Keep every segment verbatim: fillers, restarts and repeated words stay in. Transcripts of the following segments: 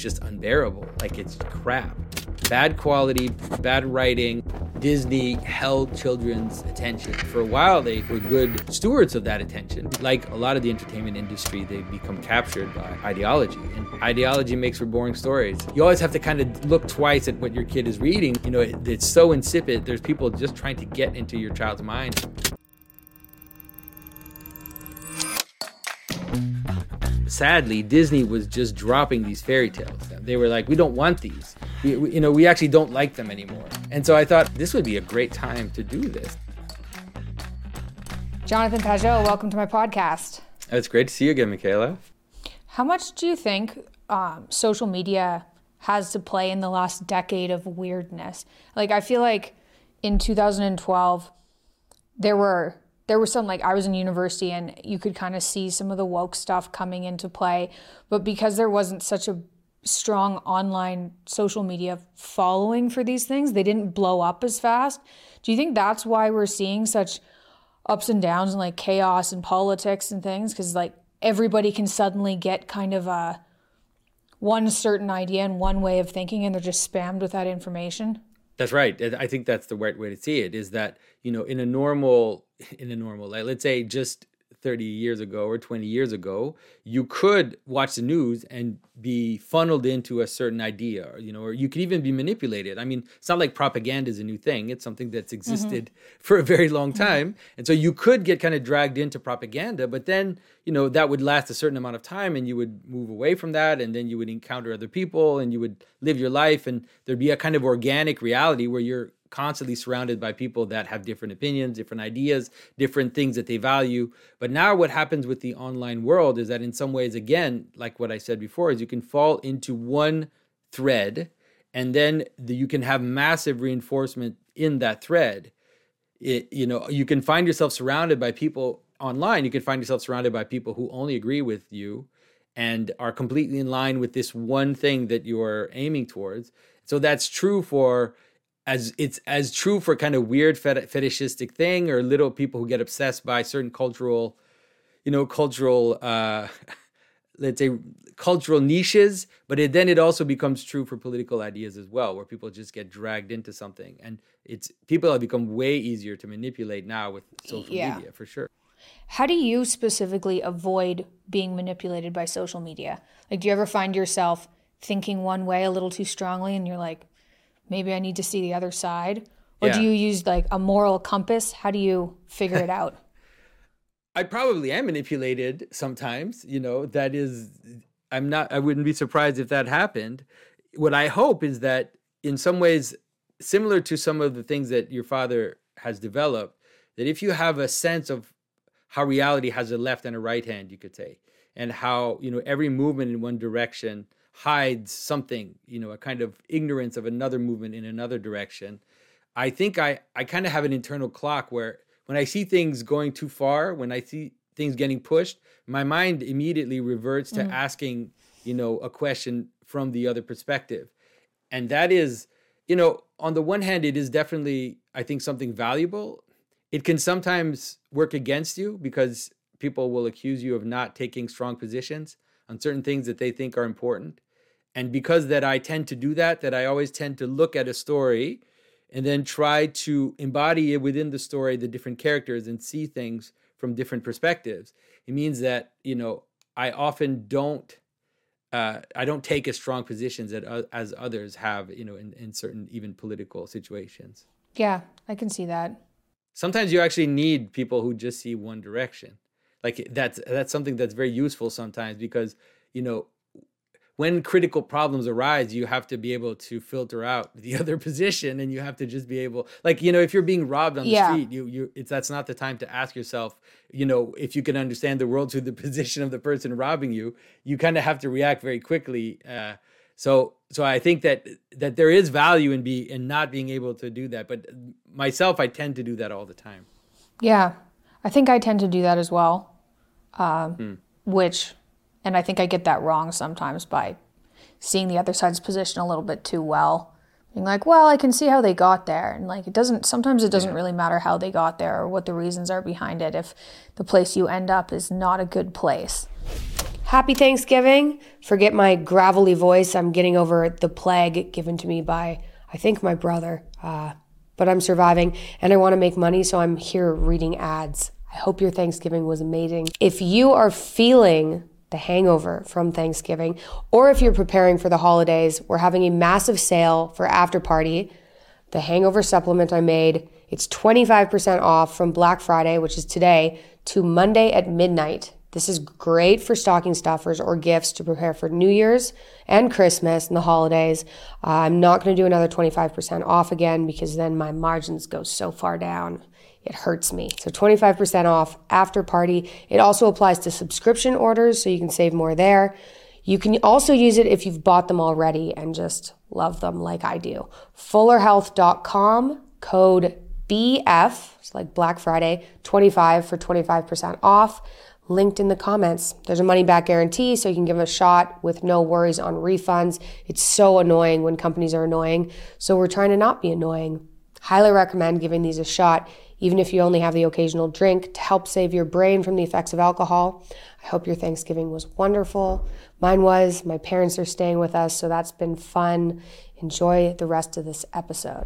just unbearable. Like, it's crap. Bad quality, bad writing. Disney held children's attention. For a while, they were good stewards of that attention. Like a lot of the entertainment industry, they've become captured by ideology. And ideology makes for boring stories. You always have to kind of look twice at what your kid is reading. You know, it, it's so insipid. There's people just trying to get into your child's mind. Sadly, Disney was just dropping these fairy tales. They were like, we don't want these. We, we, you know, we actually don't like them anymore. And so I thought this would be a great time to do this. Jonathan Pageau, welcome to my podcast. It's great to see you again, Michaela. How much do you think um, social media has to play in the last decade of weirdness? Like, I feel like in two thousand twelve, there were... There was some, like, I was in university and you could kind of see some of the woke stuff coming into play. But because there wasn't such a strong online social media following for these things, they didn't blow up as fast. Do you think that's why we're seeing such ups and downs and, like, chaos and politics and things? Because, like, everybody can suddenly get kind of a one certain idea and one way of thinking, and they're just spammed with that information. That's right. I think that's the right way to see it, is that, you know, in a normal, in a normal, like, let's say just thirty years ago or twenty years ago, you could watch the news and be funneled into a certain idea, or, you know, or you could even be manipulated. I mean, it's not like propaganda is a new thing. It's something that's existed mm-hmm. for a very long time. Mm-hmm. And so you could get kind of dragged into propaganda, but then, you know, that would last a certain amount of time and you would move away from that, and then you would encounter other people and you would live your life, and there'd be a kind of organic reality where you're constantly surrounded by people that have different opinions, different ideas, different things that they value. But now what happens with the online world is that in some ways, again, like what I said before, is you can fall into one thread, and then the, you can have massive reinforcement in that thread. It, you know, you can find yourself surrounded by people online. You can find yourself surrounded by people who only agree with you and are completely in line with this one thing that you're aiming towards. So that's true for As it's as true for kind of weird fet- fetishistic thing, or little people who get obsessed by certain cultural, you know, cultural, uh, let's say, cultural niches. But it, then it also becomes true for political ideas as well, where people just get dragged into something. And it's people have become way easier to manipulate now with social yeah. media, for sure. How do you specifically avoid being manipulated by social media? Like, do you ever find yourself thinking one way a little too strongly and you're like, maybe I need to see the other side? Or yeah. do you use like a moral compass? How do you figure it out? I probably am manipulated sometimes, you know, that is, I'm not, I wouldn't be surprised if that happened. What I hope is that in some ways, similar to some of the things that your father has developed, that if you have a sense of how reality has a left and a right hand, you could say, and how, you know, every movement in one direction hides something, you know, a kind of ignorance of another movement in another direction. I think I, I kind of have an internal clock where when I see things going too far, when I see things getting pushed, my mind immediately reverts to mm. asking, you know, a question from the other perspective. And that is, you know, on the one hand, it is definitely, I think, something valuable. It can sometimes work against you because people will accuse you of not taking strong positions on certain things that they think are important. And because that I tend to do that, that I always tend to look at a story and then try to embody it within the story, the different characters, and see things from different perspectives. It means that, you know, I often don't, uh, I don't take as strong positions as, uh, as others have, you know, in, in certain even political situations. Yeah, I can see that. Sometimes you actually need people who just see one direction. Like that's that's something that's very useful sometimes, because, you know, when critical problems arise, you have to be able to filter out the other position, and you have to just be able, like, you know, if you're being robbed on the yeah. street, you you it's that's not the time to ask yourself, you know, if you can understand the world through the position of the person robbing you. You kind of have to react very quickly. Uh, so so I think that that there is value in be in not being able to do that. But myself, I tend to do that all the time. Yeah, I think I tend to do that as well. Um, hmm. Which, and I think I get that wrong sometimes by seeing the other side's position a little bit too well. Being like, well, I can see how they got there. And like, it doesn't, sometimes it doesn't yeah. really matter how they got there or what the reasons are behind it if the place you end up is not a good place. happy Thanksgiving. Forget my gravelly voice. I'm getting over the plague given to me by, I think, my brother. Uh, but I'm surviving, and I want to make money, so I'm here reading ads. I hope your Thanksgiving was amazing. If you are feeling the hangover from Thanksgiving, or if you're preparing for the holidays, we're having a massive sale for After Party. The hangover supplement I made, it's twenty-five percent off from Black Friday, which is today, to Monday at midnight. This is great for stocking stuffers or gifts to prepare for New Year's and Christmas and the holidays. Uh, I'm not going to do another twenty-five percent off again because then my margins go so far down. It hurts me. So twenty-five percent off After Party. It also applies to subscription orders, so you can save more there. You can also use it if you've bought them already and just love them like I do. fuller health dot com, code B F, it's like Black Friday, twenty-five for twenty-five percent off. Linked in the comments. There's a money back guarantee, so you can give them a shot with no worries on refunds. It's so annoying when companies are annoying, so we're trying to not be annoying. Highly recommend giving these a shot, even if you only have the occasional drink, to help save your brain from the effects of alcohol. I hope your Thanksgiving was wonderful. Mine was. My parents are staying with us, so that's been fun. Enjoy the rest of this episode.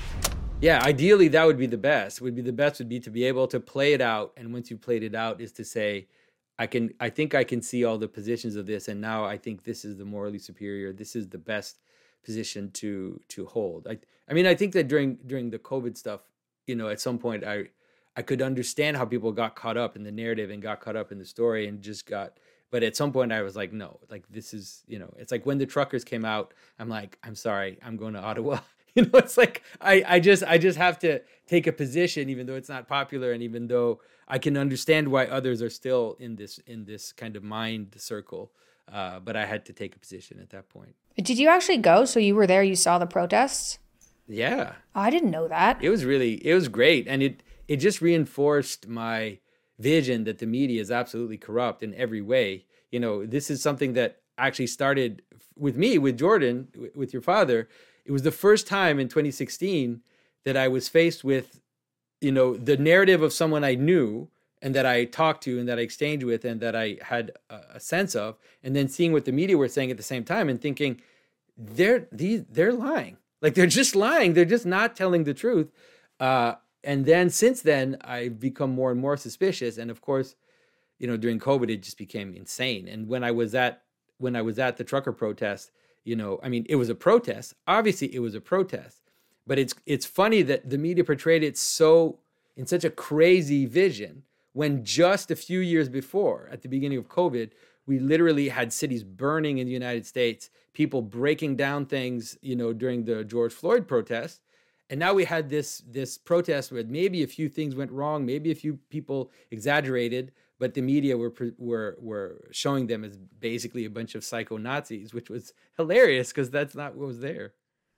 Yeah, ideally that would be the best. Would be the best would be to be able to play it out, and once you played it out, is to say, I can, I think I can see all the positions of this, and now I think this is the morally superior. This is the best position to to hold. I, I mean, I think that during during the COVID stuff, you know, at some point I, I could understand how people got caught up in the narrative and got caught up in the story and just got. But at some point I was like, no, like this is, you know, it's like when the truckers came out, I'm like, I'm sorry, I'm going to Ottawa. You know, it's like I, I just I just have to take a position, even though it's not popular, and even though I can understand why others are still in this in this kind of mind circle. Uh, but I had to take a position at that point. Did you actually go? So you were there, you saw the protests? Yeah. Oh, I didn't know that. It was really, it was great. And it, it just reinforced my vision that the media is absolutely corrupt in every way. You know, this is something that actually started with me, with Jordan, with your father. It was the first time in twenty sixteen that I was faced with, you know, the narrative of someone I knew and that I talked to and that I exchanged with and that I had a, a sense of, and then seeing what the media were saying at the same time and thinking, they're these they're lying. Like they're just lying. They're just not telling the truth. Uh, and then since then, I've become more and more suspicious. And of course, you know, during COVID, it just became insane. And when I was at when I was at the trucker protest, you know, I mean, it was a protest. Obviously, it was a protest. But it's it's funny that the media portrayed it so in such a crazy vision when just a few years before, at the beginning of COVID, we literally had cities burning in the United States, people breaking down things, you know, during the George Floyd protest. And now we had this this protest where maybe a few things went wrong, maybe a few people exaggerated, but the media were were were showing them as basically a bunch of psycho Nazis, which was hilarious because that's not what was there.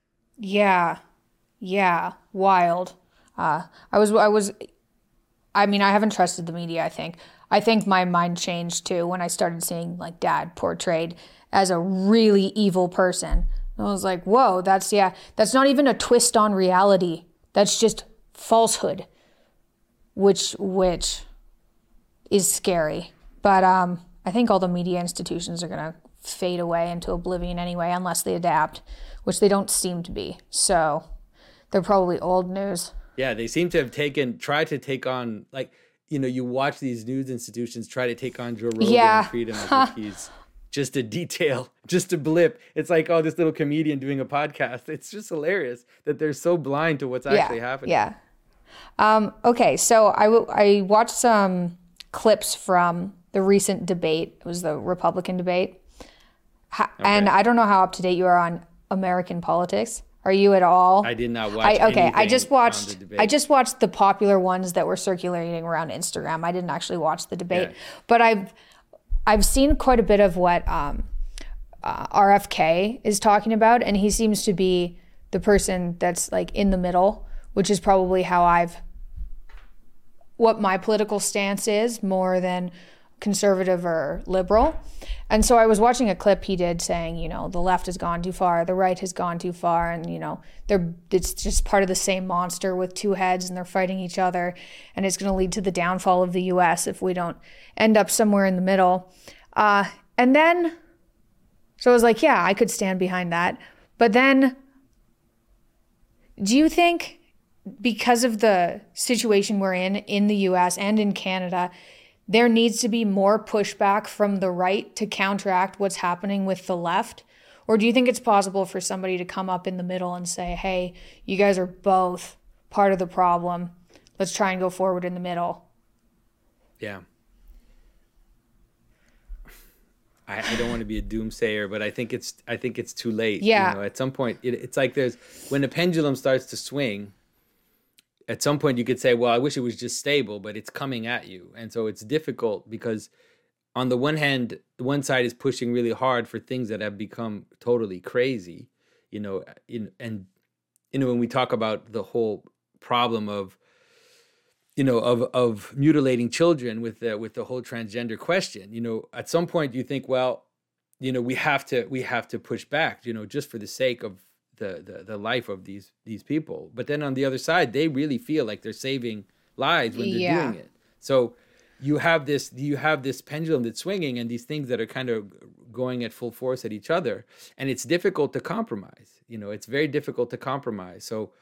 Yeah, yeah, wild. Uh, I was I was. I mean, I haven't trusted the media, I think. I think my mind changed too when I started seeing like dad portrayed as a really evil person. I was like, whoa, that's, yeah, that's not even a twist on reality. That's just falsehood, which, which is scary. But um, I think all the media institutions are going to fade away into oblivion anyway, unless they adapt, which they don't seem to be. So they're probably old news. Yeah, they seem to have taken, tried to take on, like, you know, you watch these news institutions try to take on Joe Rogan yeah. and treat him as if he's just a detail, just a blip. It's like, oh, this little comedian doing a podcast. It's just hilarious that they're so blind to what's actually yeah, happening. Yeah. Um, okay, so I, w- I watched some clips from the recent debate. It was the Republican debate. Ha- okay. And I don't know how up to date you are on American politics. Are you at all? I did not watch. I, okay, I just watched. The debate. I just watched the popular ones that were circulating around Instagram. I didn't actually watch the debate, yeah. but I've I've seen quite a bit of what um, uh, R F K is talking about, and he seems to be the person that's like in the middle, which is probably how I've what my political stance is more than conservative or liberal. And so I was watching a clip he did saying, you know, the left has gone too far, the right has gone too far, and, you know, they're it's just part of the same monster with two heads and they're fighting each other, and it's going to lead to the downfall of the U S if we don't end up somewhere in the middle. Uh, And then, so I was like, yeah, I could stand behind that. But then, do you think because of the situation we're in, in the U S and in Canada, there needs to be more pushback from the right to counteract what's happening with the left? Or do you think it's possible for somebody to come up in the middle and say, hey, you guys are both part of the problem. Let's try and go forward in the middle? Yeah. I, I don't want to be a doomsayer, but I think it's I think it's too late. Yeah. You know, at some point, it, it's like there's when the pendulum starts to swing. At some point, you could say, "Well, I wish it was just stable," but it's coming at you, and so it's difficult because, on the one hand, one side is pushing really hard for things that have become totally crazy, you know, in, and you know when we talk about the whole problem of you know, of of mutilating children with the with the whole transgender question. You know, at some point you think, well, you know, we have to we have to push back, you know, just for the sake of the the, the life of these these people. But then on the other side, they really feel like they're saving lives when they're Yeah. doing it. So you have this you have this pendulum that's swinging and these things that are kind of going at full force at each other, and it's difficult to compromise. You know, it's very difficult to compromise. So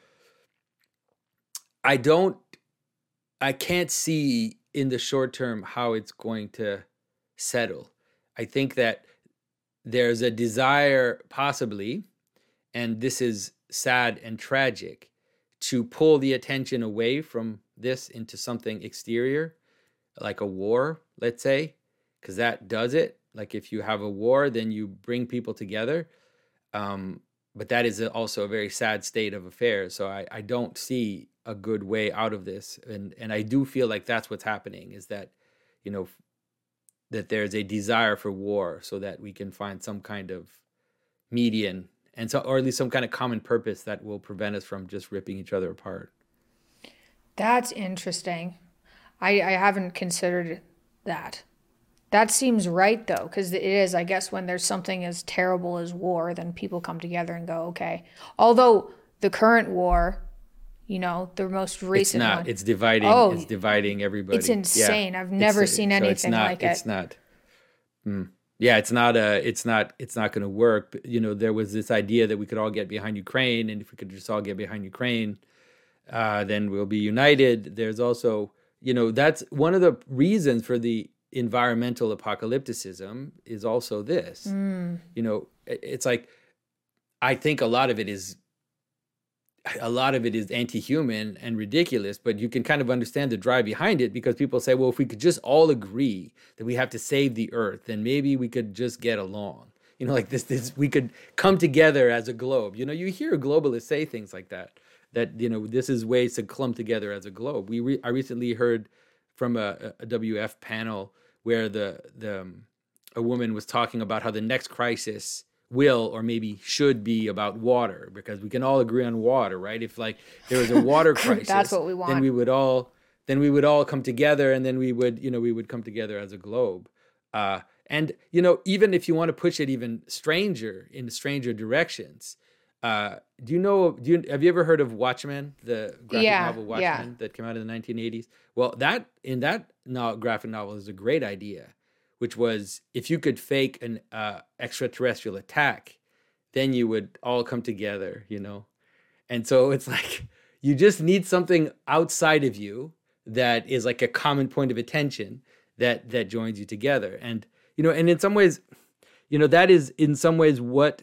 I don't I can't see in the short term how it's going to settle. I think that there's a desire, possibly, and this is sad and tragic, to pull the attention away from this into something exterior, like a war, let's say, because that does it. Like if you have a war, then you bring people together. Um, but that is also a very sad state of affairs. So I, I don't see a good way out of this, and and I do feel like that's what's happening, is that you know that there's a desire for war so that we can find some kind of median, and so or at least some kind of common purpose that will prevent us from just ripping each other apart. That's interesting. I, I haven't considered that. That seems right, though, because it is, I guess, when there's something as terrible as war, then people come together and go, okay. Although the current war, you know, the most It's recent not. one, It's dividing. Oh, it's dividing everybody. it's Yeah. insane. I've It's never uh, seen so anything it's not. like It's it. not. Mm. Yeah, it's not a. It's not. It's not going to work. But, you know, there was this idea that we could all get behind Ukraine, and if we could just all get behind Ukraine, uh, then we'll be united. There's also, you know, that's one of the reasons for the environmental apocalypticism is also this. Mm. You know, it- it's like I think a lot of it is a lot of it is anti-human and ridiculous, but you can kind of understand the drive behind it because people say, well, if we could just all agree that we have to save the earth, then maybe we could just get along. You know, like this, this we could come together as a globe. You know, you hear globalists say things like that, that, you know, this is ways to clump together as a globe. We re- I recently heard from a, a W F panel where the, the um, a woman was talking about how the next crisis will or maybe should be about water, because we can all agree on water, right? If like there was a water crisis, That's what we want. then we would all then we would all come together, and then we would you know we would come together as a globe. Uh, and you know even if you want to push it even stranger in stranger directions, uh, do you know do you have you ever heard of Watchmen, the graphic Yeah, novel Watchmen yeah. that came out in the nineteen eighties? Well, that in that no, graphic novel is a great idea, which was if you could fake an uh, extraterrestrial attack, then you would all come together, you know? And so it's like, you just need something outside of you that is like a common point of attention that, that joins you together. And, you know, and in some ways, you know, that is in some ways what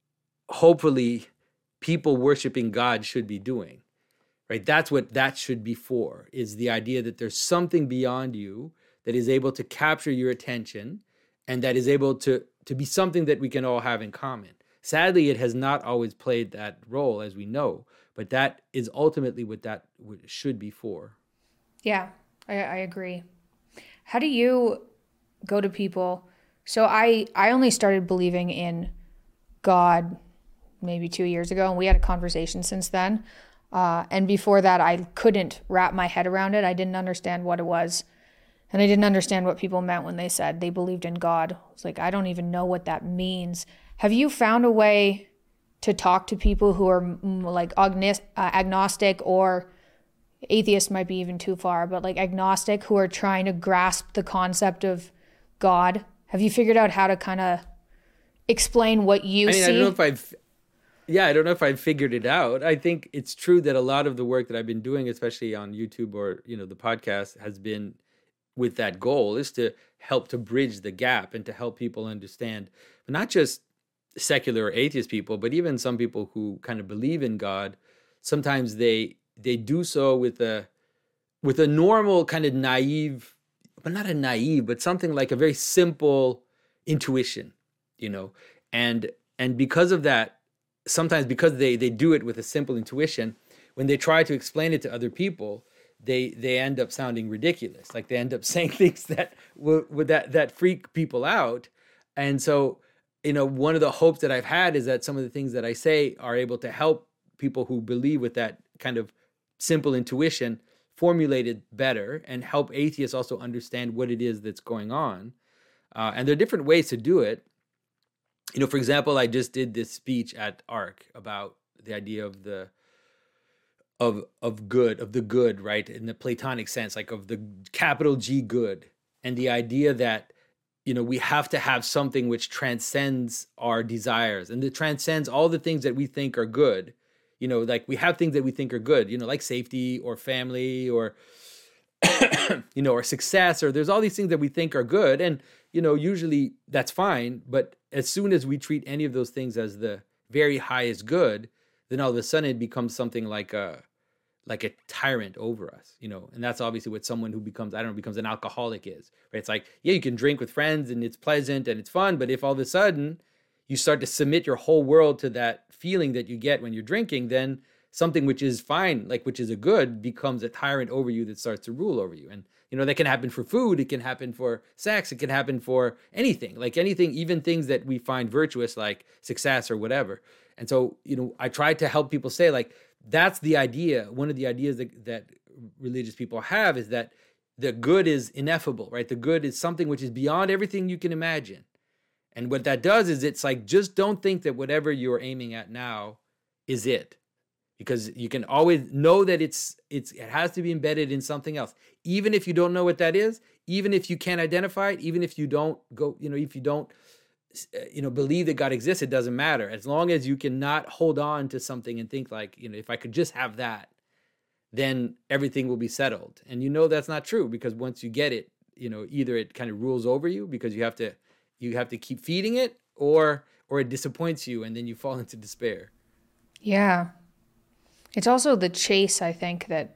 hopefully people worshiping God should be doing, right? That's what that should be for, is the idea that there's something beyond you that is able to capture your attention and that is able to, to be something that we can all have in common. Sadly, it has not always played that role, as we know, but that is ultimately what that would- should be for. Yeah, I, I agree. How do you go to people? So I, I only started believing in God maybe two years ago, and we had a conversation since then. Uh, and before that, I couldn't wrap my head around it. I didn't understand what it was. And I didn't understand what people meant when they said they believed in God. It's like, I don't even know what that means. Have you found a way to talk to people who are mm, like agnos- uh, agnostic, or atheist might be even too far, but like agnostic, who are trying to grasp the concept of God? Have you figured out how to kind of explain what you I mean, see? I don't know if I've, yeah, I don't know if I've figured it out. I think it's true that a lot of the work that I've been doing, especially on YouTube or, you know, the podcast, has been with that goal, is to help to bridge the gap and to help people understand, but not just secular or atheist people, but even some people who kind of believe in God. Sometimes they they do so with a with a normal kind of naive, but not a naive, but something like a very simple intuition, you know, and and because of that, sometimes because they they do it with a simple intuition, when they try to explain it to other people, they they end up sounding ridiculous. Like they end up saying things that would that that freak people out. And so, you know, one of the hopes that I've had is that some of the things that I say are able to help people who believe with that kind of simple intuition formulate it better and help atheists also understand what it is that's going on. Uh, and there are different ways to do it. You know, for example, I just did this speech at ARC about the idea of the of of good, of the good, right? In the Platonic sense, like of the capital G good. And the idea that, you know, we have to have something which transcends our desires and that transcends all the things that we think are good. You know, like we have things that we think are good, you know, like safety or family or, you know, or success, or there's all these things that we think are good. And, you know, usually that's fine. But as soon as we treat any of those things as the very highest good, then all of a sudden it becomes something like a, like a tyrant over us, you know, and that's obviously what someone who becomes, I don't know, becomes an alcoholic is, right? It's like, yeah, you can drink with friends and it's pleasant and it's fun. But if all of a sudden you start to submit your whole world to that feeling that you get when you're drinking, then something which is fine, like which is a good, becomes a tyrant over you that starts to rule over you. And, you know, that can happen for food. It can happen for sex. It can happen for anything, like anything, even things that we find virtuous, like success or whatever. And so, you know, I try to help people say, like, that's the idea. One of the ideas that, that religious people have is that the good is ineffable, right? The good is something which is beyond everything you can imagine. And what that does is it's like, just don't think that whatever you're aiming at now is it. Because you can always know that it's it's it has to be embedded in something else. Even if you don't know what that is, even if you can't identify it, even if you don't go, you know, if you don't, you know, believe that God exists, it doesn't matter. As long as you cannot hold on to something and think like, you know, if I could just have that, then everything will be settled. And you know that's not true, because once you get it, you know, either it kind of rules over you because you have to you have to keep feeding it, or or it disappoints you and then you fall into despair. Yeah. It's also the chase, I think, that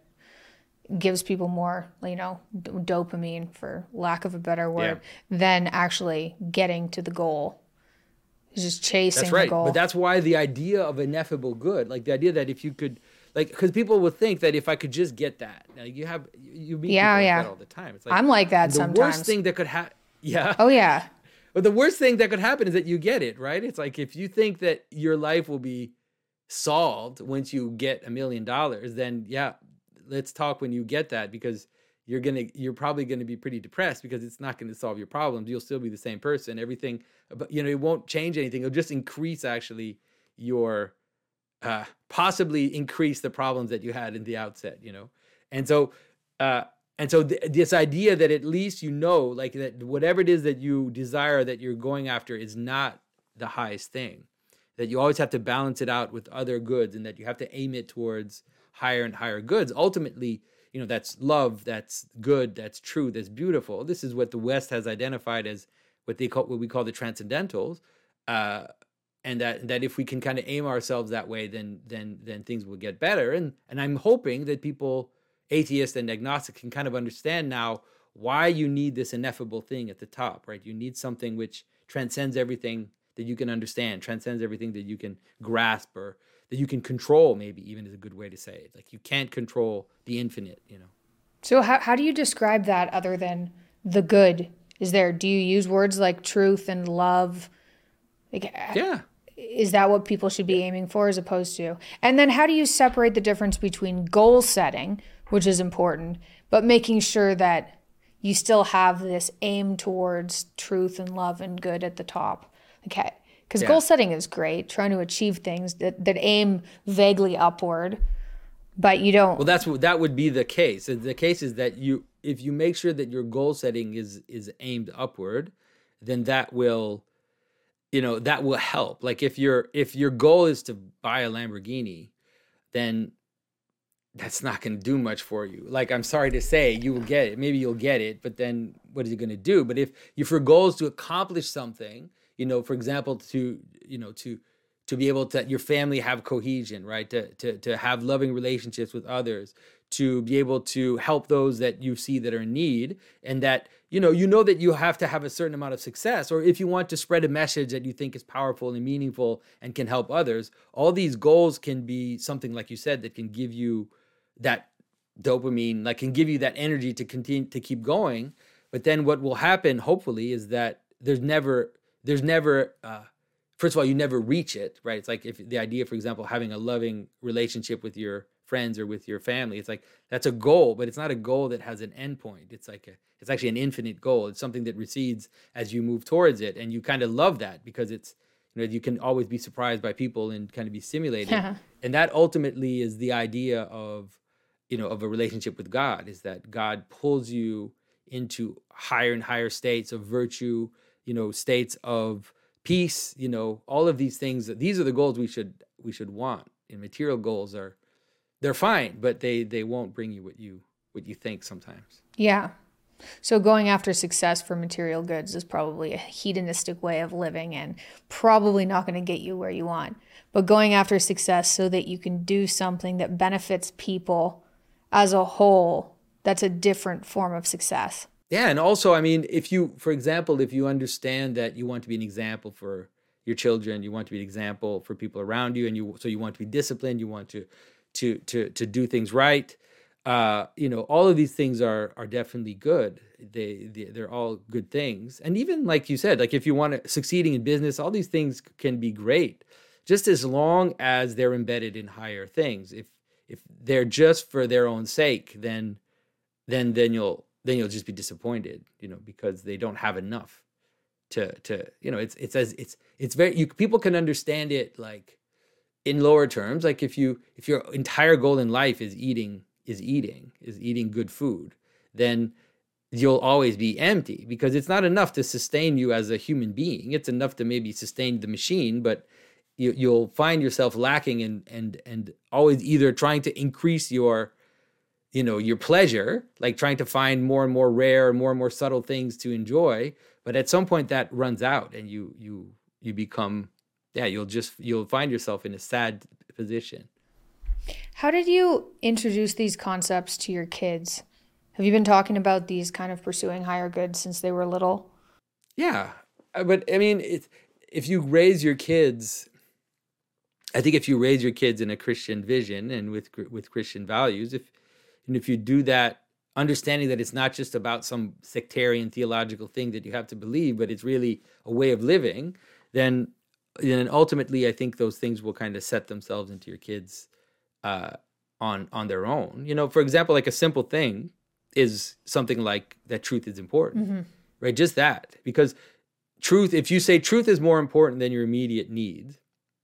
gives people more, you know, d- dopamine, for lack of a better word, yeah. than actually getting to the goal. It's just chasing that's right. the goal. But that's why the idea of ineffable good, like the idea that if you could, like, because people will think that if I could just get that, now you have, you meet yeah, people yeah. like that all the time. It's like, I'm like that the sometimes. The worst thing that could happen, yeah. Oh, yeah. But the worst thing that could happen is that you get it, right? It's like, if you think that your life will be solved once you get a million dollars, then yeah, let's talk when you get that, because you're gonna you're probably gonna be pretty depressed, because it's not gonna solve your problems. You'll still be the same person. Everything, but you know, it won't change anything. It'll just increase actually your uh, possibly increase the problems that you had in the outset. You know, and so uh, and so th- this idea that at least you know, like that whatever it is that you desire, that you're going after, is not the highest thing. That you always have to balance it out with other goods, and that you have to aim it towards higher and higher goods. Ultimately, you know, that's love, that's good, that's true, that's beautiful. This is what the West has identified as what they call, what we call the transcendentals, uh, and that that if we can kind of aim ourselves that way, then then then things will get better. And and I'm hoping that people, atheists and agnostics, can kind of understand now why you need this ineffable thing at the top, right? You need something which transcends everything that you can understand, transcends everything that you can grasp, or that you can control, maybe even is a good way to say it. Like, you can't control the infinite, you know. So how how do you describe that other than the good? Is there, do you use words like truth and love? Like, yeah. Is that what people should be aiming for, as opposed to? And then how do you separate the difference between goal setting, which is important, but making sure that you still have this aim towards truth and love and good at the top? Okay, because yeah. goal setting is great, trying to achieve things that, that aim vaguely upward, but you don't. Well, that's what that would be the case. The case is that you, if you make sure that your goal setting is is aimed upward, then that will, you know, that will help. Like if your if your goal is to buy a Lamborghini, then that's not going to do much for you. Like, I'm sorry to say, you will get it. Maybe you'll get it, but then what is it going to do? But if if your goal is to accomplish something, you know, for example, to, you know, to to be able to, your family have cohesion, right? To to to have loving relationships with others, to be able to help those that you see that are in need, and that, you know, you know that you have to have a certain amount of success, or if you want to spread a message that you think is powerful and meaningful and can help others, all these goals can be something, like you said, that can give you that dopamine, like can give you that energy to continue to keep going. But then what will happen, hopefully, is that there's never, there's never, uh, first of all, you never reach it, right? It's like if the idea, for example, having a loving relationship with your friends or with your family, it's like, that's a goal, but it's not a goal that has an endpoint. It's like a, it's actually an infinite goal. It's something that recedes as you move towards it. And you kind of love that because it's, you know, you can always be surprised by people and kind of be stimulated. And that ultimately is the idea of, you know, of a relationship with God, is that God pulls you into higher and higher states of virtue, you know, states of peace, you know, all of these things. These are the goals we should we should want. And material goals are, they're fine, but they they won't bring you what you what you think sometimes. Yeah. So going after success for material goods is probably a hedonistic way of living and probably not going to get you where you want. But going after success so that you can do something that benefits people as a whole, that's a different form of success. Yeah, and also, I mean, if you, for example, if you understand that you want to be an example for your children, you want to be an example for people around you, and you so you want to be disciplined, you want to to to to do things right. Uh, you know, all of these things are are definitely good. They, they they're all good things. And even like you said, like if you want to succeeding in business, all these things can be great, just as long as they're embedded in higher things. If if they're just for their own sake, then then then you'll then you'll just be disappointed, you know, because they don't have enough to to you know. It's it's as it's it's very you people can understand it like in lower terms. Like if you if your entire goal in life is eating. is eating, is eating good food, then you'll always be empty because it's not enough to sustain you as a human being. It's enough to maybe sustain the machine, but you, you'll find yourself lacking and and and always either trying to increase your, you know, your pleasure, like trying to find more and more rare, more and more subtle things to enjoy. But at some point that runs out and you you you become, yeah, you'll just, you'll find yourself in a sad position. How did you introduce these concepts to your kids? Have you been talking about these kind of pursuing higher good since they were little? Yeah. But I mean, it, if you raise your kids, I think if you raise your kids in a Christian vision and with with Christian values, if and if you do that, understanding that it's not just about some sectarian theological thing that you have to believe, but it's really a way of living, then, then ultimately I think those things will kind of set themselves into your kids' Uh, on on their own. You know, for example, like a simple thing is something like that truth is important, mm-hmm. right? Just that. Because truth, if you say truth is more important than your immediate needs,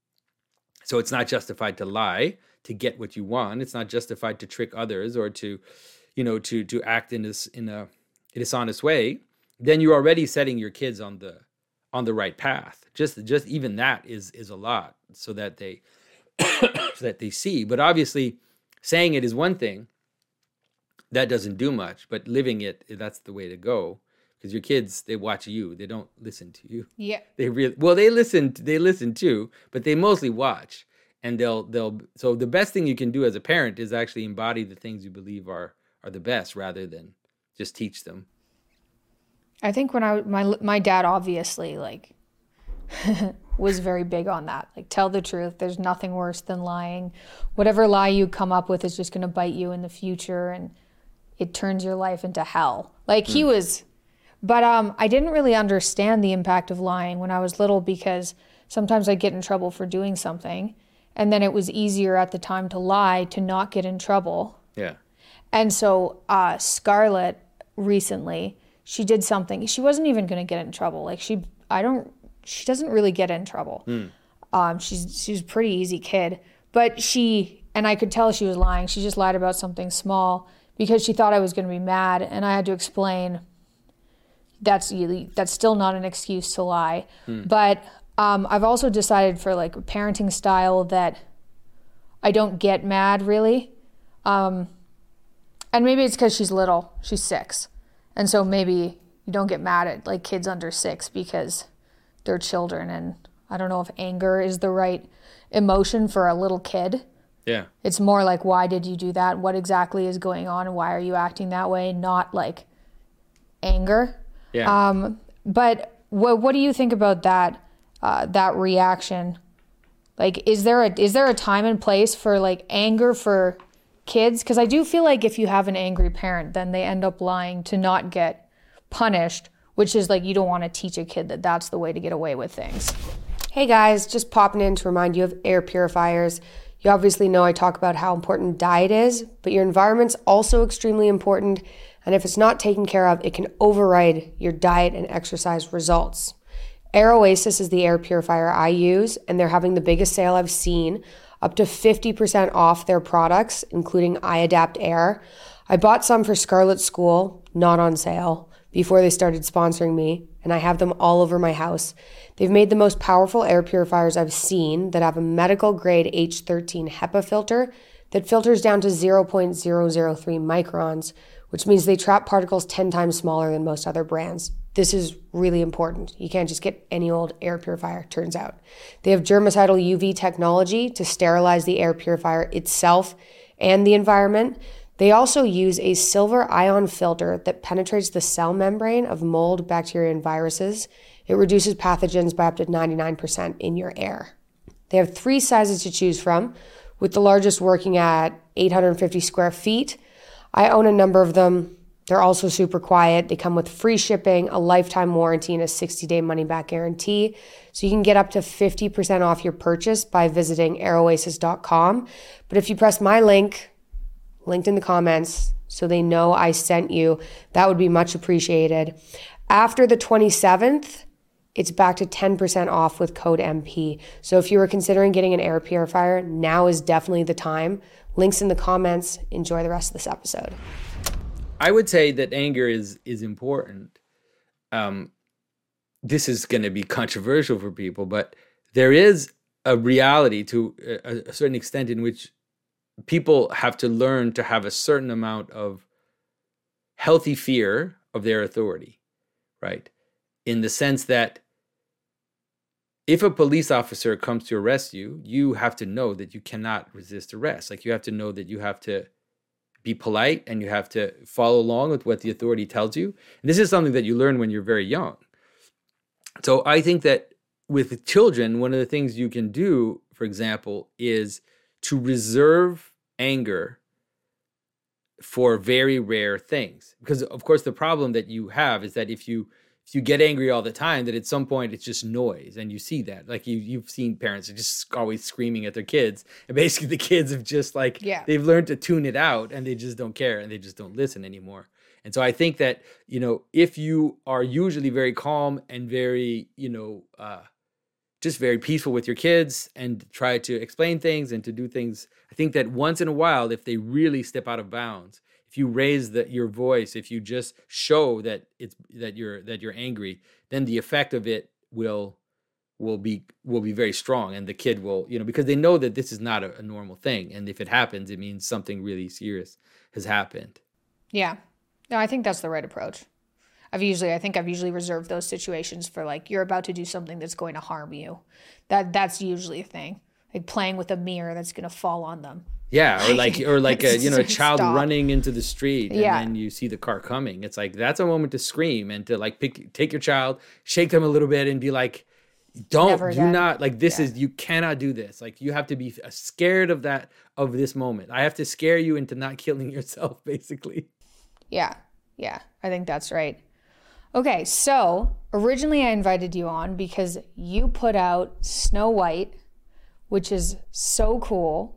so it's not justified to lie to get what you want. It's not justified to trick others or to, you know, to to act in this in a, a dishonest way, then you're already setting your kids on the on the right path. Just just even that is is a lot, so that they so that they see. But obviously saying it is one thing that doesn't do much, but living it, that's the way to go, because your kids, they watch you, they don't listen to you. Yeah, they really well they listen they listen too, but they mostly watch, and they'll they'll so the best thing you can do as a parent is actually embody the things you believe are are the best rather than just teach them. I think when I my my dad obviously like was very big on that. Like, tell the truth. There's nothing worse than lying. Whatever lie you come up with is just going to bite you in the future, and it turns your life into hell. Like mm. he was, but um, I didn't really understand the impact of lying when I was little, because sometimes I'd get in trouble for doing something, and then it was easier at the time to lie to not get in trouble. Yeah. And so uh, Scarlett recently, she did something. She wasn't even going to get in trouble. Like she, I don't, she doesn't really get in trouble. Mm. Um, she's she's a pretty easy kid. But she, and I could tell she was lying. She just lied about something small because she thought I was going to be mad. And I had to explain, that's you, that's still not an excuse to lie. Hmm. But um, I've also decided for like a parenting style that I don't get mad really. Um, and maybe it's because she's little, she's six. And so maybe you don't get mad at like kids under six because they're children. And I don't know if anger is the right emotion for a little kid. Yeah. It's more like, why did you do that? What exactly is going on? And why are you acting that way? Not like anger. Yeah. Um, but what what do you think about that uh, that reaction? Like, is there a is there a time and place for like anger for kids? Because I do feel like if you have an angry parent, then they end up lying to not get punished, which is like you don't want to teach a kid that that's the way to get away with things. Hey guys, just popping in to remind you of air purifiers. You obviously know I talk about how important diet is, but your environment's also extremely important. And if it's not taken care of, it can override your diet and exercise results. Air Oasis is the air purifier I use, and they're having the biggest sale I've seen, up to fifty percent off their products, including iAdapt Air. I bought some for Scarlett's school, not on sale, before they started sponsoring me, and I have them all over my house. They've made the most powerful air purifiers I've seen that have a medical-grade H thirteen HEPA filter that filters down to zero point zero zero three microns, which means they trap particles ten times smaller than most other brands. This is really important. You can't just get any old air purifier, turns out. They have germicidal U V technology to sterilize the air purifier itself and the environment. They also use a silver ion filter that penetrates the cell membrane of mold, bacteria, and viruses. It reduces pathogens by up to ninety-nine percent in your air. They have three sizes to choose from, with the largest working at eight hundred fifty square feet. I own a number of them. They're also super quiet. They come with free shipping, a lifetime warranty, and a sixty-day money-back guarantee. So you can get up to fifty percent off your purchase by visiting air oasis dot com. But if you press my link, linked in the comments, so they know I sent you, that would be much appreciated. After the twenty-seventh, it's back to ten percent off with code M P. So if you were considering getting an air purifier, now is definitely the time. Links in the comments. Enjoy the rest of this episode. I would say that anger is is important. Um, this is going to be controversial for people, but there is a reality to a, a certain extent in which people have to learn to have a certain amount of healthy fear of their authority, right? In the sense that if a police officer comes to arrest you, you have to know that you cannot resist arrest. Like you have to know that you have to be polite and you have to follow along with what the authority tells you. And this is something that you learn when you're very young. So I think that with children, one of the things you can do, for example, is to reserve anger for very rare things. Because of course, the problem that you have is that if you if you get angry all the time, that at some point it's just noise, and you see that. Like you you've seen parents are just always screaming at their kids, and basically the kids have just like yeah. they've learned to tune it out, and they just don't care, and they just don't listen anymore. And so I think that, you know, if you are usually very calm and very, you know, uh, just very peaceful with your kids and try to explain things and to do things, I think that once in a while, if they really step out of bounds, if you raise the, your voice, if you just show that it's that you're that you're angry, then the effect of it will will be will be very strong, and the kid will, you know, because they know that this is not a, a normal thing, and if it happens, it means something really serious has happened. Yeah, no, I think that's the right approach. I've usually, I think I've usually reserved those situations for like you're about to do something that's going to harm you. That that's usually a thing, like playing with a mirror that's going to fall on them. Yeah, or like or like a you know a child Stop. running into the street, and yeah. then you see the car coming. It's like that's a moment to scream and to like pick take your child, shake them a little bit, and be like, "Don't Never do again. not like this Yeah. is you cannot do this. Like you have to be scared of that of this moment. I have to scare you into not killing yourself, basically." Yeah, yeah, I think that's right. Okay, so originally I invited you on because you put out Snow White, which is so cool.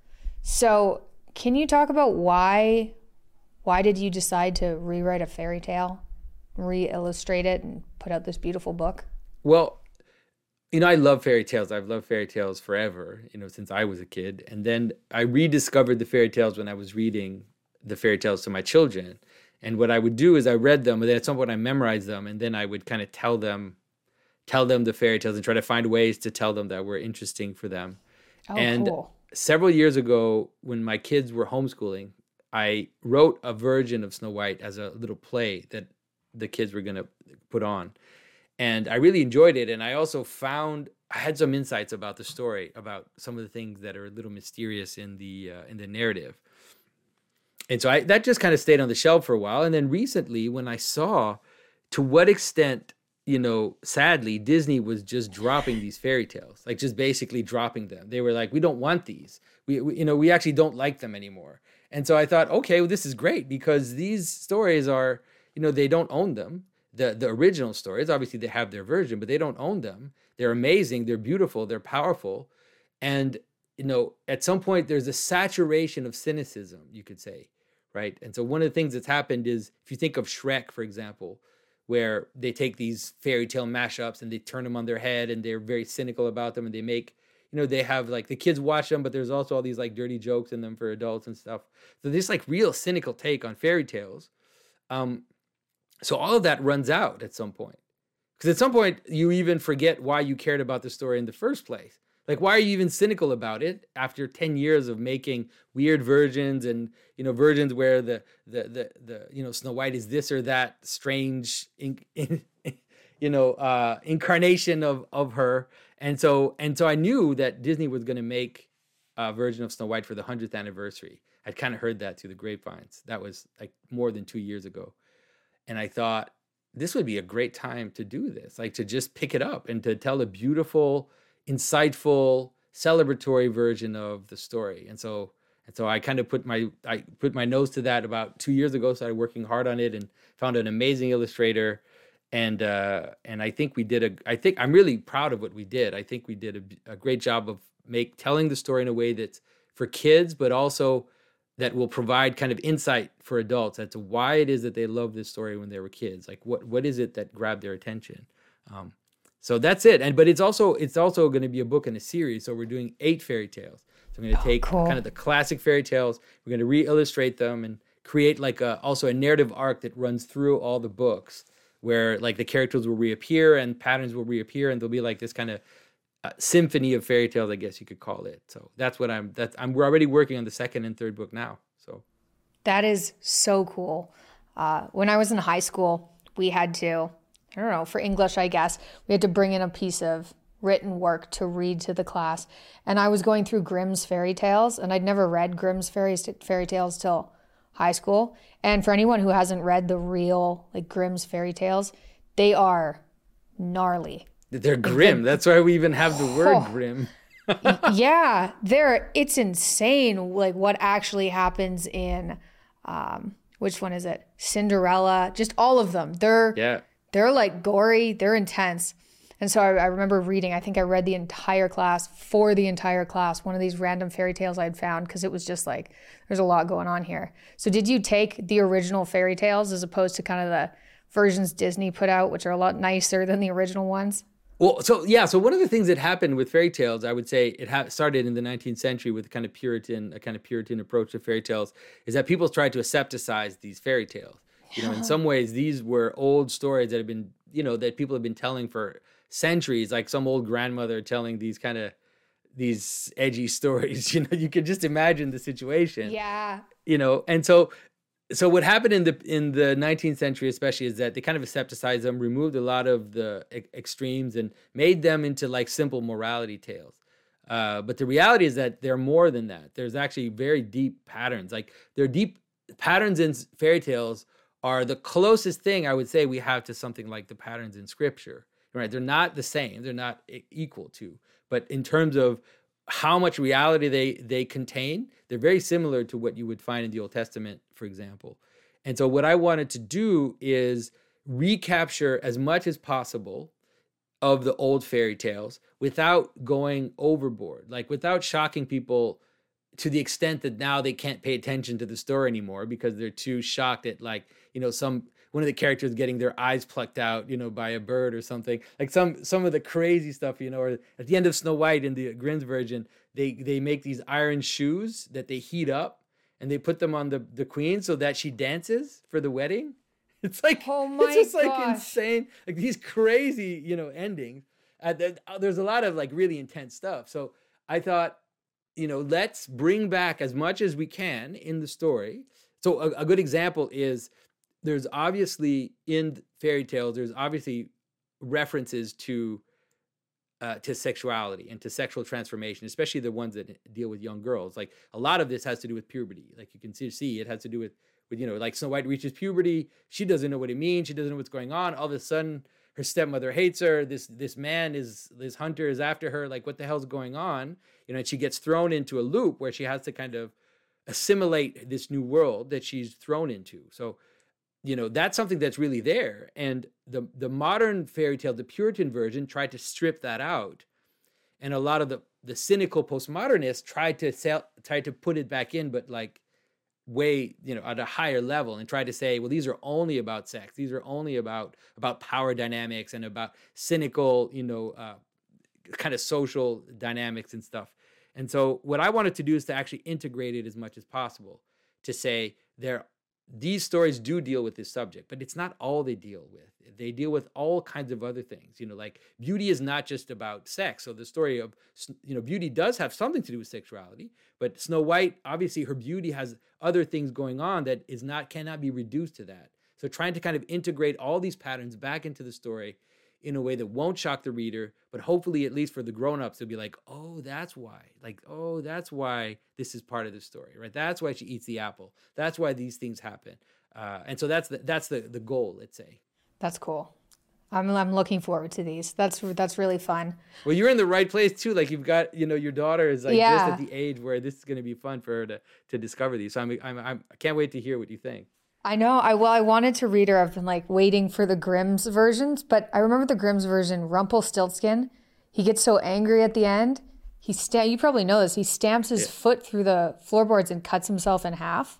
So can you talk about why why did you decide to rewrite a fairy tale, re-illustrate it, and put out this beautiful book? Well, you know, I love fairy tales. I've loved fairy tales forever, you know, since I was a kid. And then I rediscovered the fairy tales when I was reading the fairy tales to my children. And what I would do is I read them, and then at some point I memorized them, and then I would kind of tell them, tell them the fairy tales and try to find ways to tell them that were interesting for them. Oh, and cool. several years ago, when my kids were homeschooling, I wrote a version of Snow White as a little play that the kids were going to put on. And I really enjoyed it. And I also found, I had some insights about the story, about some of the things that are a little mysterious in the uh, in the narrative. And so I, that just kind of stayed on the shelf for a while. And then recently, when I saw to what extent, you know, sadly, Disney was just dropping these fairy tales, like just basically dropping them. They were like, we don't want these. We, we you know, we actually don't like them anymore. And so I thought, okay, well, this is great because these stories are, you know, they don't own them. The the original stories, obviously they have their version, but they don't own them. They're amazing. They're beautiful. They're powerful. And, you know, at some point there's a saturation of cynicism, you could say, right? And so one of the things that's happened is, if you think of Shrek, for example, where they take these fairy tale mashups and they turn them on their head and they're very cynical about them, and they make, you know, they have like the kids watch them, but there's also all these like dirty jokes in them for adults and stuff. So this like real cynical take on fairy tales. Um, so all of that runs out at some point. Because at some point you even forget why you cared about the story in the first place. Like, why are you even cynical about it after ten years of making weird versions and, you know, versions where the, the, the, the you know, Snow White is this or that strange, in, in, you know, uh, incarnation of, of her. And so, and so I knew that Disney was going to make a version of Snow White for the hundredth anniversary. I'd kind of heard that through the grapevines. That was like more than two years ago. And I thought this would be a great time to do this, like to just pick it up and to tell a beautiful, insightful, celebratory version of the story. And so, and so I kind of put my, I put my nose to that about two years ago, started working hard on it and found an amazing illustrator. And, uh, and I think we did a, I think I'm really proud of what we did. I think we did a, a great job of make telling the story in a way that's for kids, but also that will provide kind of insight for adults as to why it is that they love this story when they were kids. Like what, what is it that grabbed their attention? Um, So that's it. And but it's also it's also going to be a book in a series. So we're doing eight fairy tales. So I'm going to take cool. kind of the classic fairy tales. We're going to re-illustrate them and create like a also a narrative arc that runs through all the books, where like the characters will reappear and patterns will reappear, and there'll be like this kind of uh, symphony of fairy tales, I guess you could call it. So that's what I'm. That's I'm. We're already working on the second and third book now. So That is so cool. Uh, when I was in high school, we had to, I don't know, for English, I guess, we had to bring in a piece of written work to read to the class. And I was going through Grimm's fairy tales, and I'd never read Grimm's fairy, fairy tales till high school. And for anyone who hasn't read the real like Grimm's fairy tales, they are gnarly. they're grim. That's why we even have the word Oh. grim. Yeah, they're it's insane like what actually happens in um which one is it? Cinderella, just all of them. They're Yeah. they're like gory, they're intense. And so I, I remember reading, I think I read the entire class for the entire class, one of these random fairy tales I'd found, because it was just like, there's a lot going on here. So did you take the original fairy tales as opposed to kind of the versions Disney put out, which are a lot nicer than the original ones? Well, so yeah, so one of the things that happened with fairy tales, I would say it ha- started in the nineteenth century with kind of Puritan, a kind of Puritan approach to fairy tales, is that people tried to asepticize these fairy tales. You know, in some ways, these were old stories that have been, you know, that people have been telling for centuries, like some old grandmother telling these kind of these edgy stories. You know, you could just imagine the situation. Yeah. You know, and so so what happened in the in the nineteenth century especially is that they kind of asepticized them, removed a lot of the e- extremes and made them into like simple morality tales. Uh, but the reality is that they're more than that. There's actually very deep patterns. Like their deep patterns in s- fairy tales are the closest thing I would say we have to something like the patterns in scripture. Right? They're not the same. They're not e- equal to. But in terms of how much reality they they contain, they're very similar to what you would find in the Old Testament, for example. And so what I wanted to do is recapture as much as possible of the old fairy tales without going overboard, like without shocking people to the extent that now they can't pay attention to the story anymore because they're too shocked at, like, you know, some one of the characters getting their eyes plucked out, you know, by a bird or something, like some some of the crazy stuff, you know. Or at the end of Snow White in the Grimm's version, they they make these iron shoes that they heat up, and they put them on the, the queen so that she dances for the wedding. It's like, Oh my it's just like gosh. insane. Like these crazy, you know, endings. Uh, there- uh, there's a lot of like really intense stuff. So I thought, you know, let's bring back as much as we can in the story. So a, a good example is there's obviously in fairy tales, there's obviously references to uh, to sexuality and to sexual transformation, especially the ones that deal with young girls. Like a lot of this has to do with puberty. Like you can see, see it has to do with, with, you know, like Snow White reaches puberty. She doesn't know what it means. She doesn't know what's going on. All of a sudden, her stepmother hates her. This this man is, this hunter is after her. Like what the hell's going on? You know, and she gets thrown into a loop where she has to kind of assimilate this new world that she's thrown into. So, you know, that's something that's really there. And the the modern fairy tale, the Puritan version, tried to strip that out. And a lot of the the cynical postmodernists tried to sell, tried to put it back in, but like way, you know, at a higher level, and tried to say, well, these are only about sex. These are only about about power dynamics and about cynical, you know, uh, kind of social dynamics and stuff. And so what I wanted to do is to actually integrate it as much as possible, to say there these stories do deal with this subject, but it's not all they deal with. They deal with all kinds of other things. You know, like beauty is not just about sex. So the story of, you know, beauty does have something to do with sexuality, but Snow White, obviously her beauty has other things going on that is not, cannot be reduced to that. So trying to kind of integrate all these patterns back into the story in a way that won't shock the reader, but hopefully at least for the grown-ups, they'll be like, oh, that's why. Like, oh, that's why this is part of the story, right? That's why she eats the apple. That's why these things happen. Uh, and so that's the, that's the, the goal, let's say. That's cool. I'm I'm looking forward to these. That's that's really fun. Well, you're in the right place too. Like you've got, you know, your daughter is like Yeah. just at the age where this is going to be fun for her to, to discover these. So I'm, I'm, I'm, I can't wait to hear what you think. I know. I well, I wanted to read her. I've been like waiting for the Grimm's versions, but I remember the Grimm's version. Rumpelstiltskin. He gets so angry at the end. He sta- You probably know this. He stamps his Yeah. foot through the floorboards and cuts himself in half.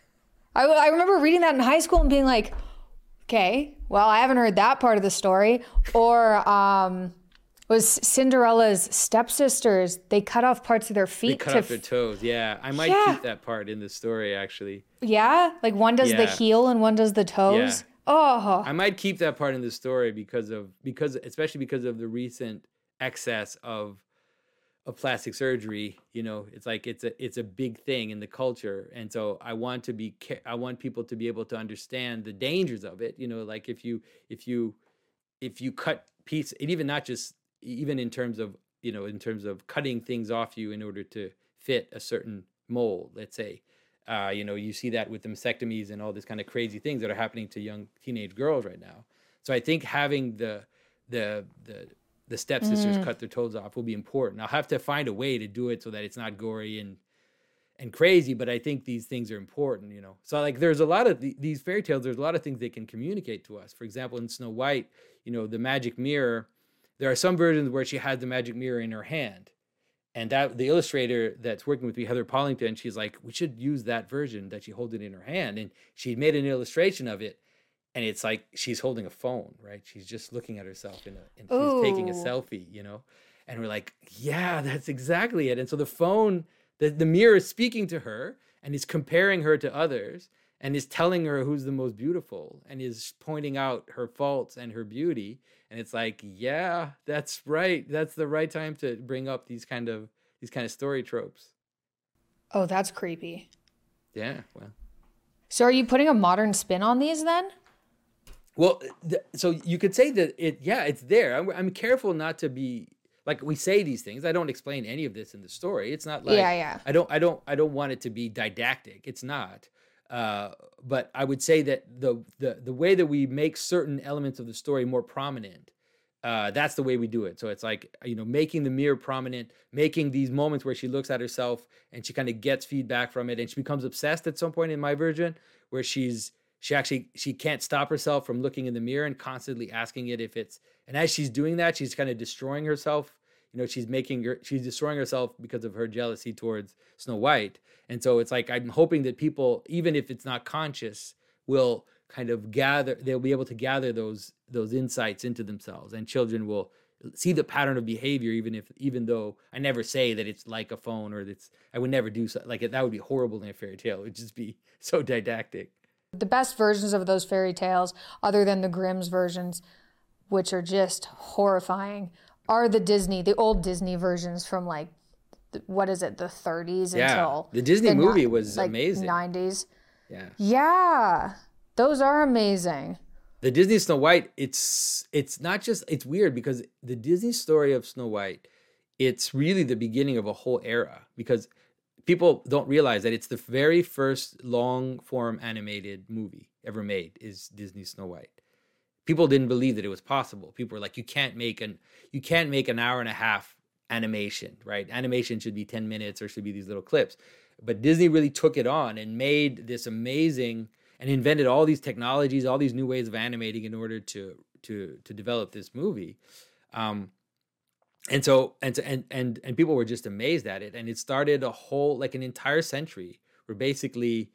I I remember reading that in high school and being like, okay, well, I haven't heard that part of the story. Or um, was Cinderella's stepsisters? They cut off parts of their They feet cut to off their toes. Yeah. I might Yeah. keep that part in the story, actually. yeah, like one does the Yeah. heel and one does the toes. Oh, I might keep that part in the story because of, because, especially because of the recent excess of, of plastic surgery. You know, it's like, it's a, it's a big thing in the culture. And so I want to be, ca- I want people to be able to understand the dangers of it. You know, like if you, if you, if you cut piece, and even not just, even in terms of, you know, in terms of cutting things off you in order to fit a certain mold, let's say, uh, you know, you see that with the mastectomies and all this kind of crazy things that are happening to young teenage girls right now. So I think having the, the, the, the stepsisters Mm. cut their toes off will be important. I'll have to find a way to do it so that it's not gory and, and crazy, but I think these things are important, you know? So like, there's a lot of the, these fairy tales, there's a lot of things they can communicate to us. For example, in Snow White, you know, the magic mirror, there are some versions where she has the magic mirror in her hand. And that the illustrator that's working with me, Heather Pollington, she's like, we should use that version that she holds it in her hand. And she made an illustration of it. And it's like she's holding a phone, right? She's just looking at herself in a, and she's taking a Ooh. selfie, you know? And we're like, yeah, that's exactly it. And so the phone, the, the mirror is speaking to her and is comparing her to others and is telling her who's the most beautiful and is pointing out her faults and her beauty. And it's like, yeah, that's right. That's the right time to bring up these kind of these kind of story tropes. oh, that's creepy. Yeah, well. So are you putting a modern spin on these then? Well, th- so you could say that it, yeah, it's there. I'm, I'm careful not to be like we say these things. I don't explain any of this in the story. It's not like Yeah, yeah. I don't, I don't, I don't want it to be didactic. It's not. Uh, but I would say that the the the way that we make certain elements of the story more prominent, uh, that's the way we do it. So it's like, you know, making the mirror prominent, making these moments where she looks at herself and she kind of gets feedback from it, and she becomes obsessed at some point in my version where she's she actually she can't stop herself from looking in the mirror and constantly asking it if it's, and as she's doing that, she's kind of destroying herself. You know, she's making her, she's destroying herself because of her jealousy towards Snow White. And so it's like, I'm hoping that people, even if it's not conscious, will kind of gather, they'll be able to gather those, those insights into themselves, and children will see the pattern of behavior, even if even though I never say that it's like a phone or that's I would never do so, like that would be horrible in a fairy tale. It would just be so didactic. The best versions of those fairy tales, other than the Grimm's versions, which are just horrifying, are the Disney, the old Disney versions from like, what is it, the thirties Yeah, until the Disney the movie ni- was like amazing. nineties. Yeah. Yeah, those are amazing. The Disney Snow White, it's it's not just, it's weird because the Disney story of Snow White, it's really the beginning of a whole era, because people don't realize that it's the very first long form animated movie ever made is Disney Snow White. People didn't believe that it was possible. People were like, you can't make an you can't make an hour and a half animation, right? Animation should be ten minutes or should be these little clips. But Disney really took it on and made this amazing and invented all these technologies, all these new ways of animating in order to to to develop this movie. Um, and so and so, and and and people were just amazed at it. And it started a whole like an entire century where basically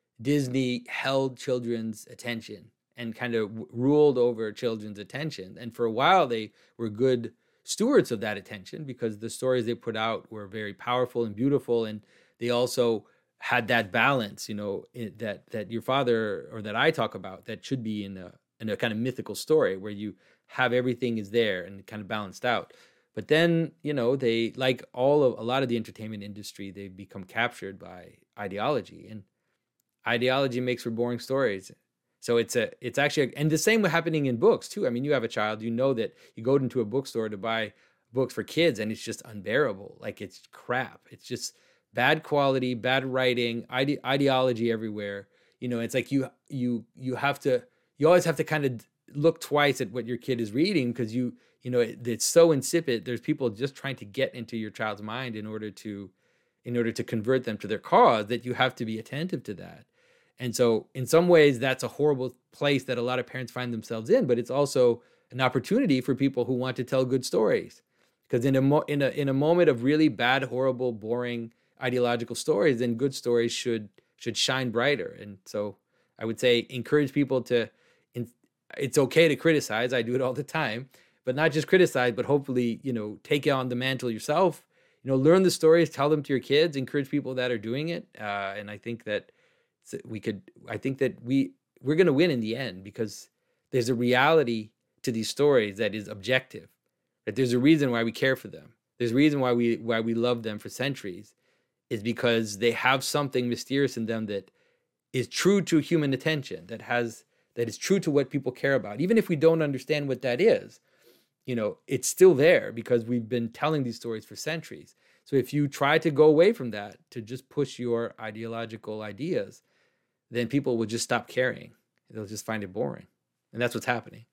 Disney held children's attention and kind of w- ruled over children's attention. And for a while, they were good stewards of that attention because the stories they put out were very powerful and beautiful, and they also had that balance, you know, i- that that your father or that I talk about that should be in a in a kind of mythical story where you have everything is there and kind of balanced out. But then, you know, they like all of a lot of the entertainment industry, they become captured by ideology, and ideology makes for boring stories. So it's a, it's actually, and the same happening in books too. I mean, you have a child, you know that you go into a bookstore to buy books for kids, and it's just unbearable. Like it's crap. It's just bad quality, bad writing, ide- ideology everywhere. You know, it's like you, you, you have to, you always have to kind of look twice at what your kid is reading because you, you know, it, it's so insipid. There's people just trying to get into your child's mind in order to, in order to convert them to their cause, that you have to be attentive to that. And so in some ways, that's a horrible place that a lot of parents find themselves in, but it's also an opportunity for people who want to tell good stories. Because in a, mo- in a in a moment of really bad, horrible, boring, ideological stories, then good stories should should shine brighter. And so I would say encourage people to, in, it's okay to criticize. I do it all the time, but not just criticize, but hopefully, you know, take on the mantle yourself, you know, learn the stories, tell them to your kids, encourage people that are doing it. Uh, and I think that So we could, I think that we, we're going to win in the end because there's a reality to these stories that is objective, that there's a reason why we care for them. There's a reason why we, why we love them for centuries is because they have something mysterious in them that is true to human attention, that has, that is true to what people care about. Even if we don't understand what that is, you know, it's still there because we've been telling these stories for centuries. So if you try to go away from that to just push your ideological ideas, then people will just stop caring. They'll just find it boring. And that's what's happening.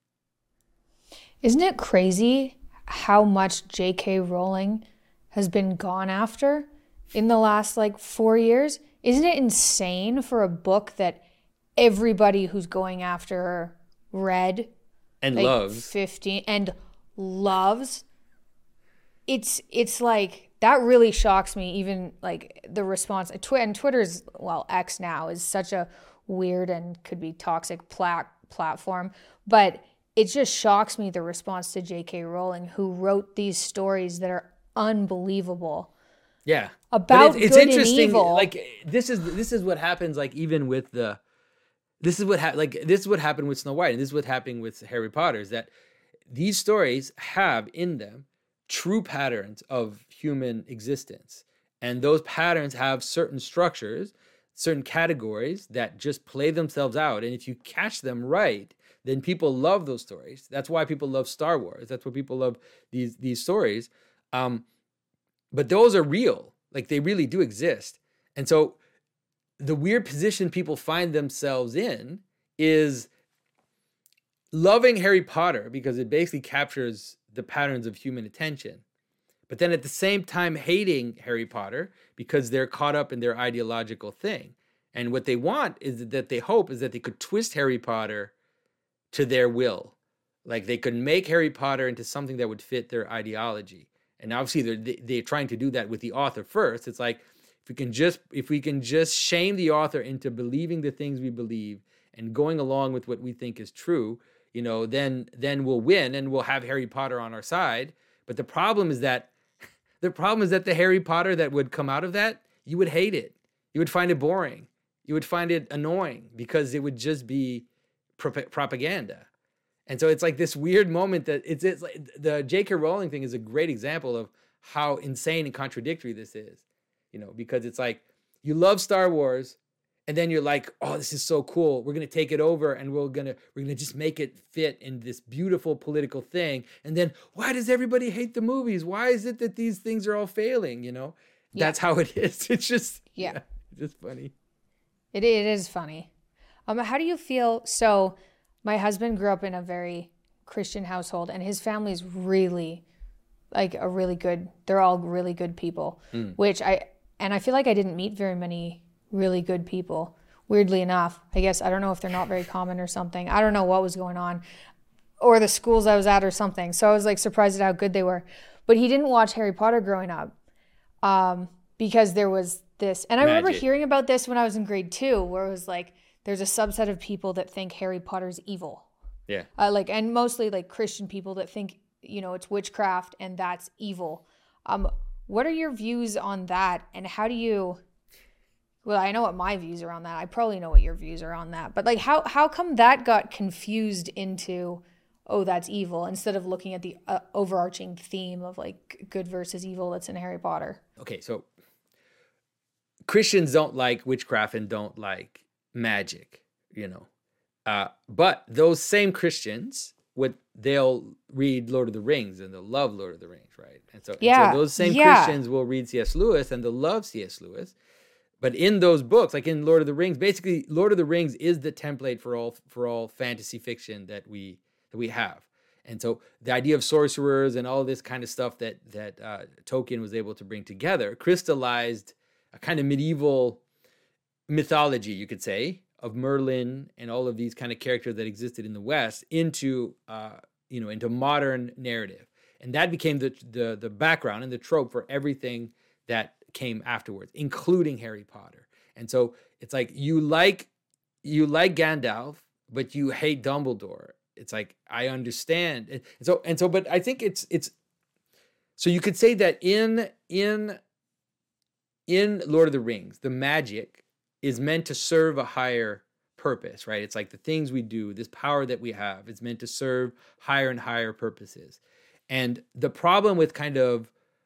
Isn't it crazy how much J K Rowling has been gone after in the last like four years? Isn't it insane for a book that everybody who's going after her read And like loves. fifteen and loves? It's it's like that really shocks me. Even like the response, Twi- and Twitter's, well, X now is such a weird and could be toxic plat- platform, but it just shocks me the response to J K Rowling, who wrote these stories that are unbelievable. Yeah. About But it's, it's good and interesting. evil. Like this is this is what happens. Like even with the, this is what ha- like this is what happened with Snow White, and this is what happened with Harry Potter. Is that these stories have in them true patterns of human existence, and those patterns have certain structures, certain categories that just play themselves out. And if you catch them right, then people love those stories. That's why people love Star Wars. That's why people love these these stories. Um, but those are real. Like they really do exist. And so the weird position people find themselves in is loving Harry Potter because it basically captures the patterns of human attention. But then at the same time hating Harry Potter because they're caught up in their ideological thing. And what they want is that they hope is that they could twist Harry Potter to their will. Like they could make Harry Potter into something that would fit their ideology. And obviously they're, they're trying to do that with the author first. It's like, if we can just, if we can just shame the author into believing the things we believe and going along with what we think is true, you know, then then we'll win and we'll have Harry Potter on our side. But the problem is that the problem is that the Harry Potter that would come out of that, you would hate it. You would find it boring. You would find it annoying because it would just be pro- propaganda. And so it's like this weird moment that it's, it's like the J K Rowling thing is a great example of how insane and contradictory this is, you know, because it's like you love Star Wars and then you're like, oh, this is so cool. We're going to take it over and we're going to, we're going to just make it fit in this beautiful political thing. And then why does everybody hate the movies? Why is it that these things are all failing? You know, yeah. That's how it is. It's just, yeah, yeah it's just funny. It, it is funny. Um, how do you feel? So my husband grew up in a very Christian household and his family's really like a really good, they're all really good people, mm. which I, and I feel like I didn't meet very many really good people. Weirdly enough, I guess, I don't know if they're not very common or something. I don't know what was going on or the schools I was at or something. So I was like surprised at how good they were, but he didn't watch Harry Potter growing up um, because there was this, and I Magic. remember hearing about this when I was in grade two, where it was like, there's a subset of people that think Harry Potter's evil. Yeah. Uh, like, and mostly like Christian people that think, you know, it's witchcraft and that's evil. Um, what are your views on that? And how do you, well, I know what my views are on that. I probably know what your views are on that, but like, how, how come that got confused into, oh, that's evil, instead of looking at the uh, overarching theme of like good versus evil that's in Harry Potter? Okay. So Christians don't like witchcraft and don't like magic, you know, uh, but those same Christians would, they'll read Lord of the Rings and they'll love Lord of the Rings, right? And so, yeah. and so those same yeah. Christians will read C S Lewis and they'll love C S Lewis. But in those books, like in Lord of the Rings, basically Lord of the Rings is the template for all for all fantasy fiction that we that we have. And so the idea of sorcerers and all this kind of stuff that that uh, Tolkien was able to bring together crystallized a kind of medieval mythology, you could say, of Merlin and all of these kind of characters that existed in the West into, uh, you know, into modern narrative. And that became the, the, the background and the trope for everything that came afterwards, including Harry Potter. And so it's like, you like, you like Gandalf, but you hate Dumbledore. It's like, I understand. And so, and so, but I think it's, it's, so you could say that in, in, in Lord of the Rings, the magic is meant to serve a higher purpose, right? It's like the things we do, this power that we have, is meant to serve higher and higher purposes. And the problem with kind of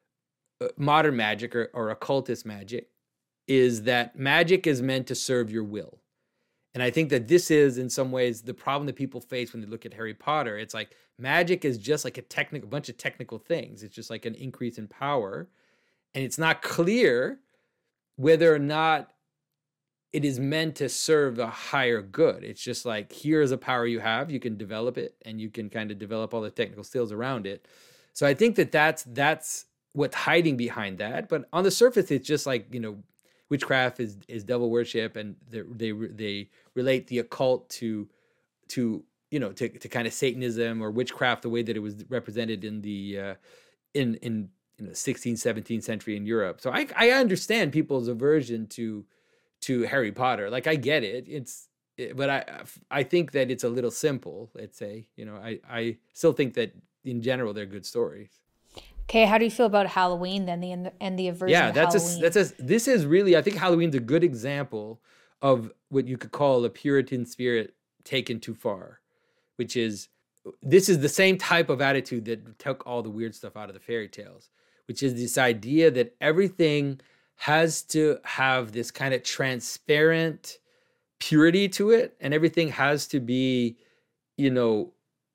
modern magic or, or occultist magic is that magic is meant to serve your will. And I think that this is, in some ways, the problem that people face when they look at Harry Potter. It's like magic is just like a technical, a bunch of technical things. It's just like an increase in power. And it's not clear whether or not it is meant to serve a higher good. It's just like, here's a power you have, you can develop it, and you can kind of develop all the technical skills around it. So I think that that's, that's what's hiding behind that. But on the surface, it's just like, you know, witchcraft is, is devil worship, and they, they, they relate the occult to, to, you know, to, to kind of Satanism or witchcraft, the way that it was represented in the, uh, in, in, in the sixteenth, seventeenth century in Europe. So I, I understand people's aversion to, to Harry Potter. Like, I get it. It's, it, but I, I think that it's a little simple, let's say, you know, I, I still think that in general, they're good stories. Okay. How do you feel about Halloween then, the, and the aversion yeah, of that's Halloween? a, that's a, this is really, I think Halloween's a good example of what you could call a Puritan spirit taken too far, which is, this is the same type of attitude that took all the weird stuff out of the fairy tales, which is this idea that everything has to have this kind of transparent purity to it, and everything has to be, you know,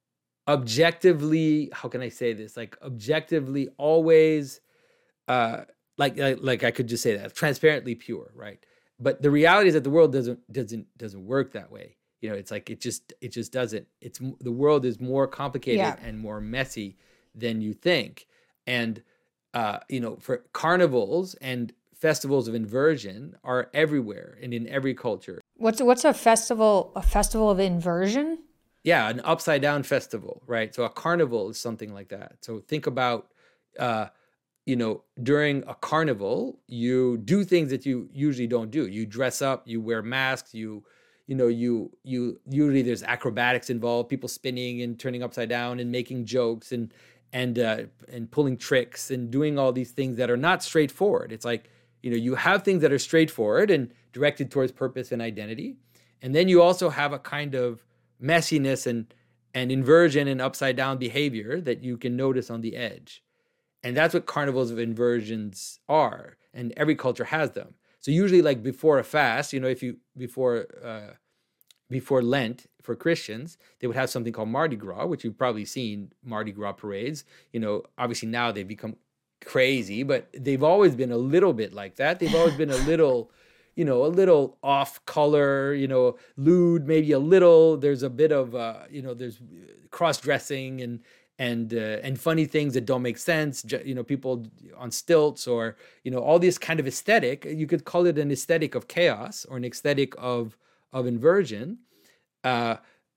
objectively, how can I say this? Like objectively always, uh, like, like, like I could just say that, transparently pure, right? But the reality is that the world doesn't, doesn't, doesn't work that way. You know, it's like, it just, it just doesn't, it's, the world is more complicated yeah. and more messy than you think. And, uh, you know, for carnivals and festivals of inversion are everywhere and in every culture. What's what's a festival? A festival of inversion? Yeah, an upside down festival, right? So a carnival is something like that. So think about, uh, you know, during a carnival, you do things that you usually don't do. You dress up, you wear masks, you, you know, you you usually there's acrobatics involved, people spinning and turning upside down and making jokes and and uh, and pulling tricks and doing all these things that are not straightforward. It's like, you know, you have things that are straightforward and directed towards purpose and identity, and then you also have a kind of messiness and and inversion and upside down behavior that you can notice on the edge. And that's what carnivals of inversions are, and every culture has them. So usually, like before a fast, you know, if you before uh, before Lent for Christians, they would have something called Mardi Gras, which you've probably seen Mardi Gras parades. You know, obviously now they've become crazy, but they've always been a little bit like that. They've always been a little, you know, a little off color, you know, lewd, maybe a little. There's a bit of, uh, you know, there's cross dressing and. and uh, and funny things that don't make sense, you know, people on stilts, or, you know, all this kind of aesthetic. You could call it an aesthetic of chaos or an aesthetic of of inversion, uh,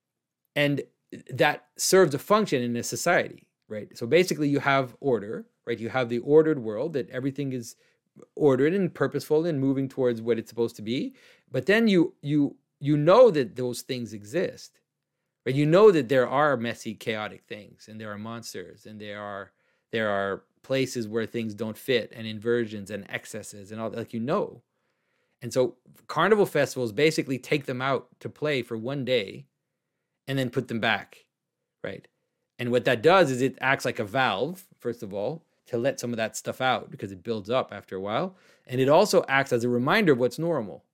and that serves a function in a society, right? So basically, you have order, right? You have the ordered world that everything is ordered and purposeful and moving towards what it's supposed to be. But then you you you know that those things exist. But you know that there are messy, chaotic things, and there are monsters, and there are there are places where things don't fit, and inversions and excesses and all that, like, you know. And so carnival festivals basically take them out to play for one day and then put them back, right? And what that does is it acts like a valve, first of all, to let some of that stuff out because it builds up after a while. And it also acts as a reminder of what's normal,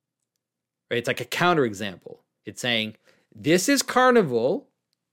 right? It's like a counterexample. It's saying, this is carnival,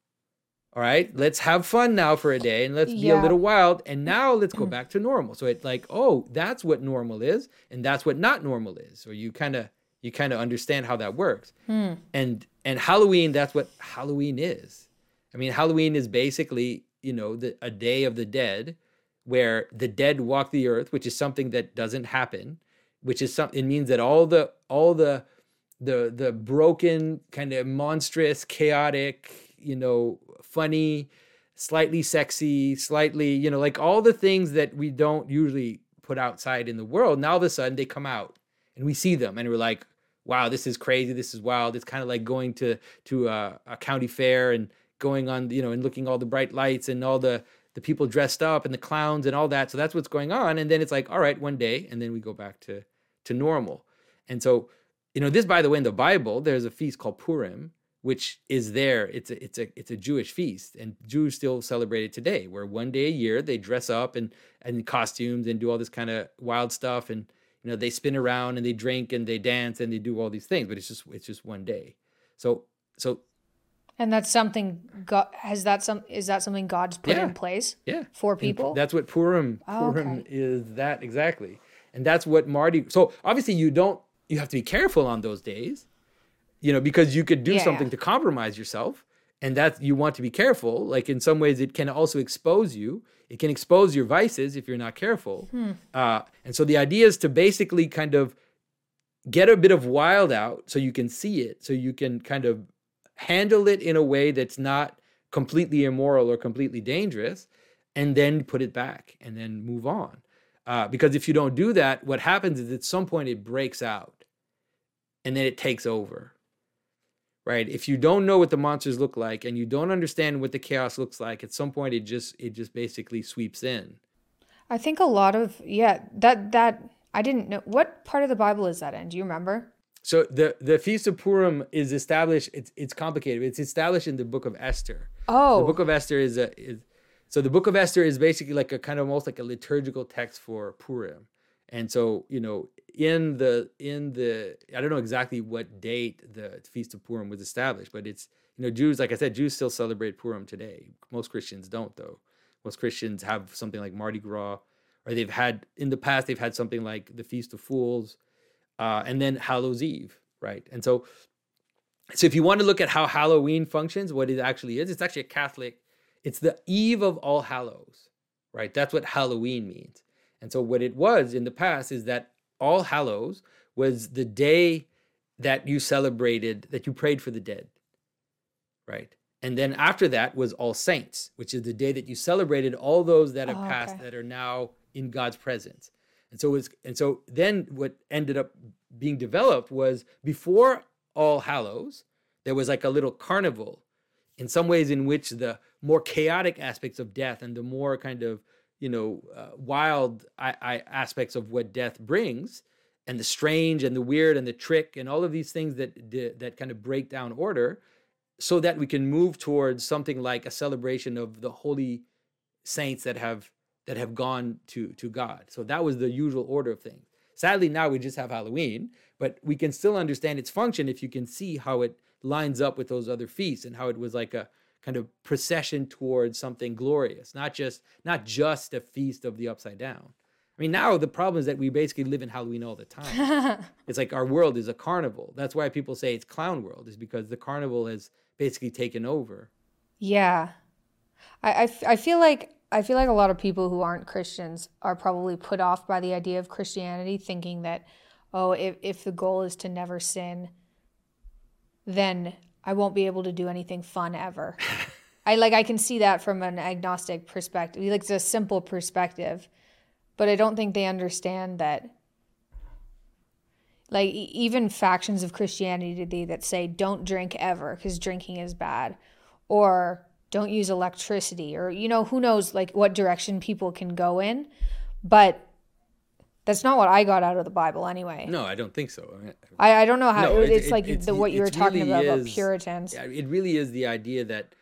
all right? Let's have fun now for a day, and let's be Yeah. a little wild, and now let's go back to normal. So it's like, oh, that's what normal is, and that's what not normal is. So you kind of you kind of understand how that works. Hmm. And and Halloween, that's what Halloween is. I mean, Halloween is basically, you know, the, a day of the dead, where the dead walk the earth, which is something that doesn't happen, which is some. It means that all the all the the the broken, kind of monstrous, chaotic, you know, funny, slightly sexy, slightly, you know, like all the things that we don't usually put outside in the world, now all of a sudden they come out and we see them and we're like, wow, this is crazy, this is wild. It's kind of like going to to a, a county fair and going on, you know, and looking all the bright lights and all the the people dressed up and the clowns and all that. So that's what's going on. And then it's like, all right, one day, and then we go back to to normal. And so, you know, this, by the way, in the Bible, there's a feast called Purim, which is there. It's a it's a it's a Jewish feast, and Jews still celebrate it today, where one day a year they dress up and and in costumes and do all this kind of wild stuff, and you know they spin around and they drink and they dance and they do all these things, but it's just it's just one day. So so And that's something God has that some is that something God's put Yeah. in place yeah, for And people? that's what Purim Oh, Purim okay. is, that exactly, and that's what Mardi. So obviously you don't you have to be careful on those days, you know, because you could do Yeah, something yeah. to compromise yourself, and that you want to be careful. Like in some ways, it can also expose you. It can expose your vices if you're not careful. Uh, and so the idea is to basically kind of get a bit of wild out so you can see it, so you can kind of handle it in a way that's not completely immoral or completely dangerous, and then put it back and then move on. Uh, because if you don't do that, what happens is at some point it breaks out and then it takes over. Right? If you don't know what the monsters look like and you don't understand what the chaos looks like, at some point it just it just basically sweeps in. I think a lot of yeah, that that I didn't know what part of the Bible is that in? Do you remember? So the the Feast of Purim is established. It's it's complicated. It's established in the Book of Esther. Oh. The Book of Esther is a is so the Book of Esther is basically like a kind of almost like a liturgical text for Purim. And so, you know, in the in the I don't know exactly what date the Feast of Purim was established, but it's, you know, Jews, like I said, Jews still celebrate Purim today. Most Christians don't, though. Most Christians have something like Mardi Gras, or they've had in the past they've had something like the Feast of Fools, uh, and then Hallows Eve, right? And so, so if you want to look at how Halloween functions, what it actually is, it's actually a Catholic. It's the Eve of All Hallows, right? That's what Halloween means. And so what it was in the past is that All Hallows was the day that you celebrated, that you prayed for the dead, right? And then after that was All Saints, which is the day that you celebrated all those that have Oh, passed okay. that are now in God's presence. And so it's and so then what ended up being developed was before All Hallows, there was like a little carnival in some ways in which the more chaotic aspects of death and the more kind of, you know, uh, wild I, I, aspects of what death brings, and the strange and the weird and the trick and all of these things that that kind of break down order, so that we can move towards something like a celebration of the holy saints that have that have gone to to God. So that was the usual order of things. Sadly, now we just have Halloween, but we can still understand its function if you can see how it lines up with those other feasts and how it was like a kind of procession towards something glorious, not just not just a feast of the upside down. I mean, now the problem is that we basically live in Halloween all the time. It's like our world is a carnival. That's why people say it's clown world, is because the carnival has basically taken over. Yeah. I, I, f- I feel like I feel like a lot of people who aren't Christians are probably put off by the idea of Christianity, thinking that, oh, if, if the goal is to never sin, then I won't be able to do anything fun ever. I like I can see that from an agnostic perspective. Like, it's a simple perspective, but I don't think they understand that. Like, e- even factions of Christianity that say don't drink ever because drinking is bad, or don't use electricity, or, you know, who knows like what direction people can go in, but that's not what I got out of the Bible anyway. No, I don't think so. I, I don't know how No, it, it- it's it- like it's- the what you were it talking really about about is- Puritans. Yeah, it really is the idea that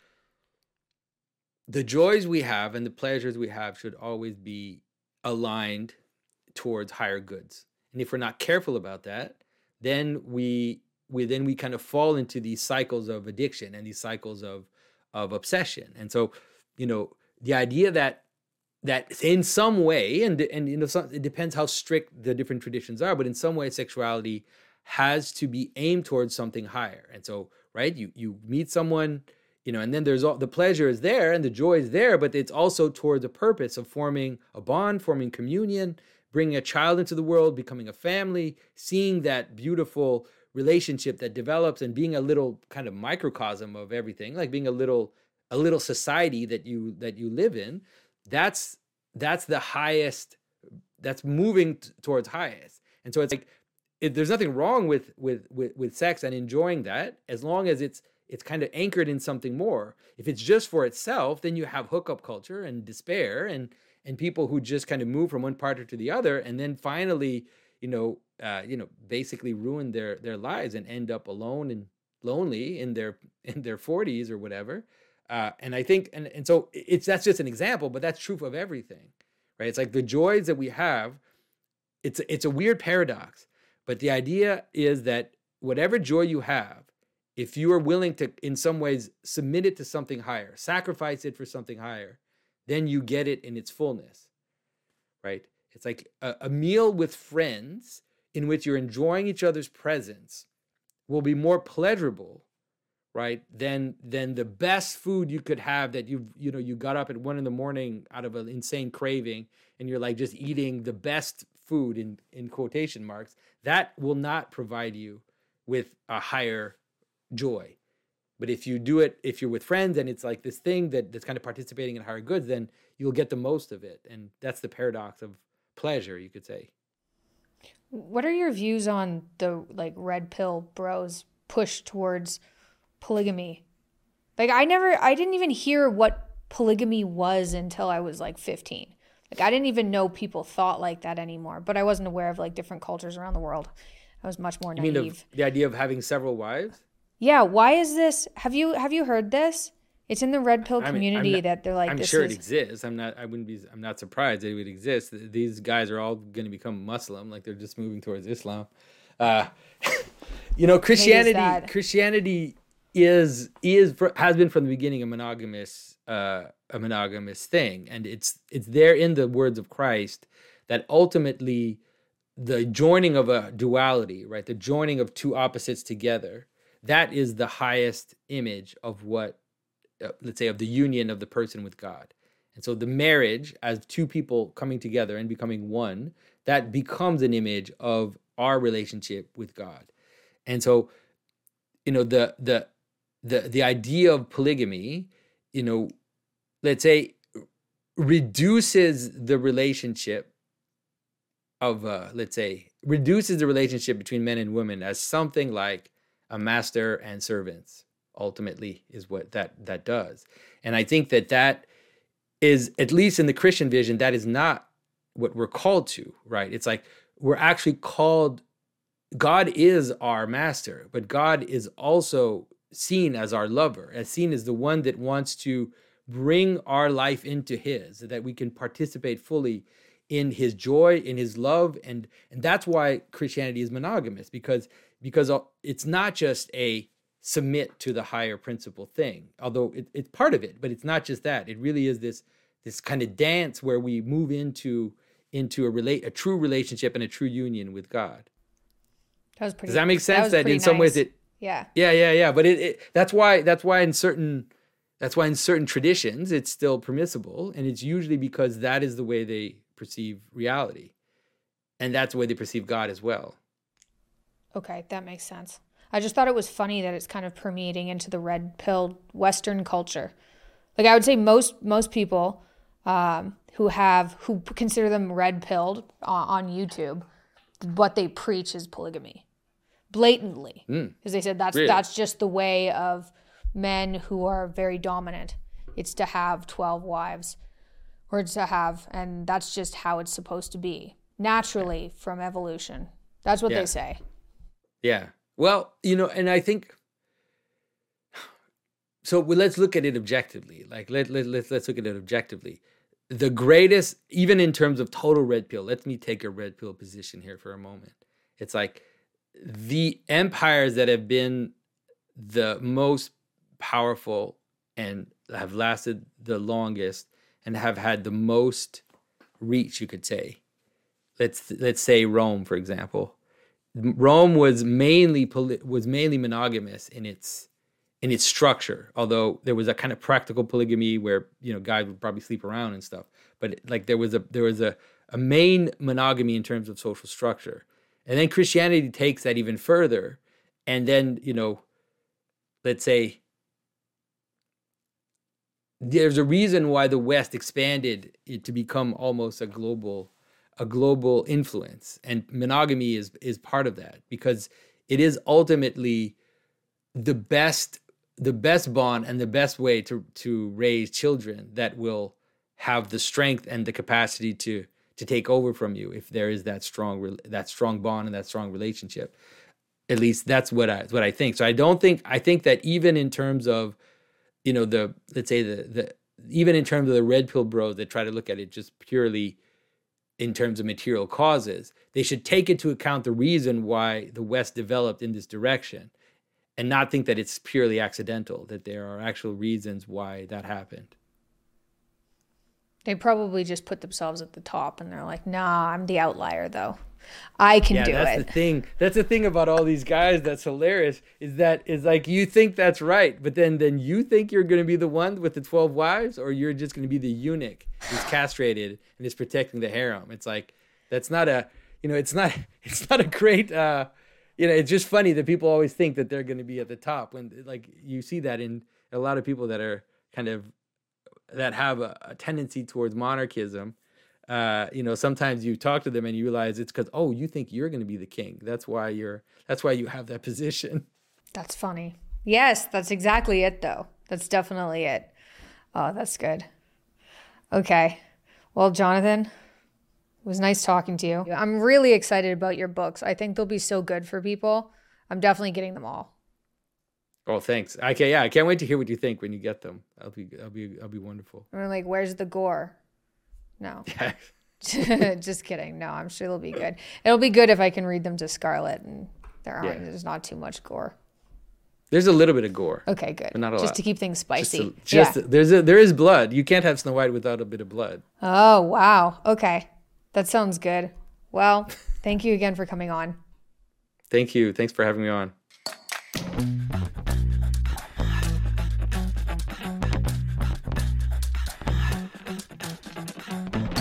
the joys we have and the pleasures we have should always be aligned towards higher goods. And if we're not careful about that, then we we then we kind of fall into these cycles of addiction and these cycles of of obsession. And so, you know, the idea that that in some way, and and you know, some, it depends how strict the different traditions are, but in some way, sexuality has to be aimed towards something higher. And so, right, you you meet someone, you know, and then there's all the pleasure is there and the joy is there, but it's also towards a purpose of forming a bond, forming communion, bringing a child into the world, becoming a family, seeing that beautiful relationship that develops, and being a little kind of microcosm of everything, like being a little a little society that you that you live in. That's that's the highest. That's moving t- towards highest. And so it's like it, there's nothing wrong with, with with with sex and enjoying that, as long as it's it's kind of anchored in something more. If it's just for itself, then you have hookup culture and despair and and people who just kind of move from one partner to the other, and then finally, you know, uh, you know, basically ruin their their lives and end up alone and lonely in their in their forties or whatever. Uh, and I think, and, and so it's that's just an example, but that's true of everything, right? It's like the joys that we have. It's it's a weird paradox, but the idea is that whatever joy you have, if you are willing to, in some ways, submit it to something higher, sacrifice it for something higher, then you get it in its fullness, right? It's like a, a meal with friends in which you're enjoying each other's presence will be more pleasurable, right, than than the best food you could have that you you know you got up at one in the morning out of an insane craving and you're like just eating the best food in in quotation marks. That will not provide you with a higher joy. But if you do it, if you're with friends and it's like this thing that, that's kind of participating in higher goods, then you'll get the most of it. And that's the paradox of pleasure, you could say. What are your views on the like red pill bros push towards polygamy? Like I never I didn't even hear what polygamy was until I was like fifteen. Like I didn't even know people thought like that anymore, but I wasn't aware of like different cultures around the world. I was much more You naive. mean the, the idea of having several wives? Yeah, why is this? Have you have you heard this? It's in the red pill I mean, community I'm not- that they're like I'm this sure is it exists. I'm not. I wouldn't be. I'm not surprised that it would exist. These guys are all going to become Muslim, like they're just moving towards Islam. Uh, you know, Christianity. that. Christianity is is for, has been from the beginning a monogamous uh, a monogamous thing, and it's it's there in the words of Christ that ultimately the joining of a duality, right? The joining of two opposites together. That is the highest image of what, uh, let's say, of the union of the person with God. And so the marriage, as two people coming together and becoming one, that becomes an image of our relationship with God. And so, you know, the the the the idea of polygamy, you know, let's say, reduces the relationship of, uh, let's say, reduces the relationship between men and women as something like a master and servants. Ultimately, is what that that does, and I think that that is, at least in the Christian vision, that is not what we're called to, right? It's like we're actually called. God is our master, but God is also seen as our lover, as seen as the one that wants to bring our life into his, so that we can participate fully in his joy, in his love. And, and that's why Christianity is monogamous, because, because it's not just a submit to the higher principle thing, although it, it's part of it, but it's not just that. It really is this, this kind of dance where we move into, into a relate, a true relationship and a true union with God. That was pretty, Does that make sense? That, that in some nice. ways it, yeah, yeah, yeah, yeah. But it, it, that's why, that's why in certain, that's why in certain traditions, it's still permissible. And it's usually because that is the way they perceive reality. And that's the way they perceive God as well. Okay, that makes sense. I just thought it was funny that it's kind of permeating into the red pill Western culture. Like I would say most most people um, who have who consider them red pilled uh, on YouTube, what they preach is polygamy, blatantly, because mm. they said that's really? that's just the way of men who are very dominant. It's to have twelve wives, or to have, and that's just how it's supposed to be naturally yeah. from evolution. That's what yeah. they say. Yeah. Well, you know, and I think, so let's look at it objectively. Like, let, let, let's, let's look at it objectively. The greatest, even in terms of total red pill, let me take a red pill position here for a moment. It's like the empires that have been the most powerful and have lasted the longest and have had the most reach, you could say. Let's, let's say Rome, for example. Rome was mainly poly- was mainly monogamous in its in its structure, although there was a kind of practical polygamy where, you know, guys would probably sleep around and stuff. But like there was a there was a, a main monogamy in terms of social structure. And then Christianity takes that even further. And then, you know, let's say there's a reason why the West expanded it to become almost a global a global influence, and monogamy is is part of that, because it is ultimately the best the best bond and the best way to to raise children that will have the strength and the capacity to to take over from you if there is that strong that strong bond and that strong relationship. At least that's what I what I think. So I don't think I think that even in terms of, you know, the let's say the the even in terms of the red pill bros that try to look at it just purely in terms of material causes, they should take into account the reason why the West developed in this direction and not think that it's purely accidental, that there are actual reasons why that happened. They probably just put themselves at the top and they're like, nah, I'm the outlier though. I can yeah, do that's it. The thing. That's the thing about all these guys that's hilarious, is that is like you think that's right, but then then you think you're going to be the one with the twelve wives, or you're just going to be the eunuch who's castrated and is protecting the harem. It's like, that's not a, you know, it's not it's not a great uh you know, it's just funny that people always think that they're going to be at the top when, like, you see that in a lot of people that are kind of that have a, a tendency towards monarchism. Uh, you know, sometimes you talk to them and you realize it's because, oh, you think you're going to be the king. That's why you're, that's why you have that position. That's funny. Yes, that's exactly it though. That's definitely it. Oh, that's good. Okay. Well, Jonathan, it was nice talking to you. I'm really excited about your books. I think they'll be so good for people. I'm definitely getting them all. Oh, thanks. Okay. Yeah. I can't wait to hear what you think when you get them. That'll be, that'll be, that'll be wonderful. I'm like, where's the gore? No. Just kidding. No, I'm sure they'll be good. It'll be good if I can read them to Scarlett and there aren't, yeah. there's not too much gore. There's a little bit of gore. Okay, good. But not a just lot. To keep things spicy. Just, a, just yeah. a, there's a, there is blood. You can't have Snow White without a bit of blood. Oh, wow. Okay. That sounds good. Well, thank you again for coming on. Thank you. Thanks for having me on.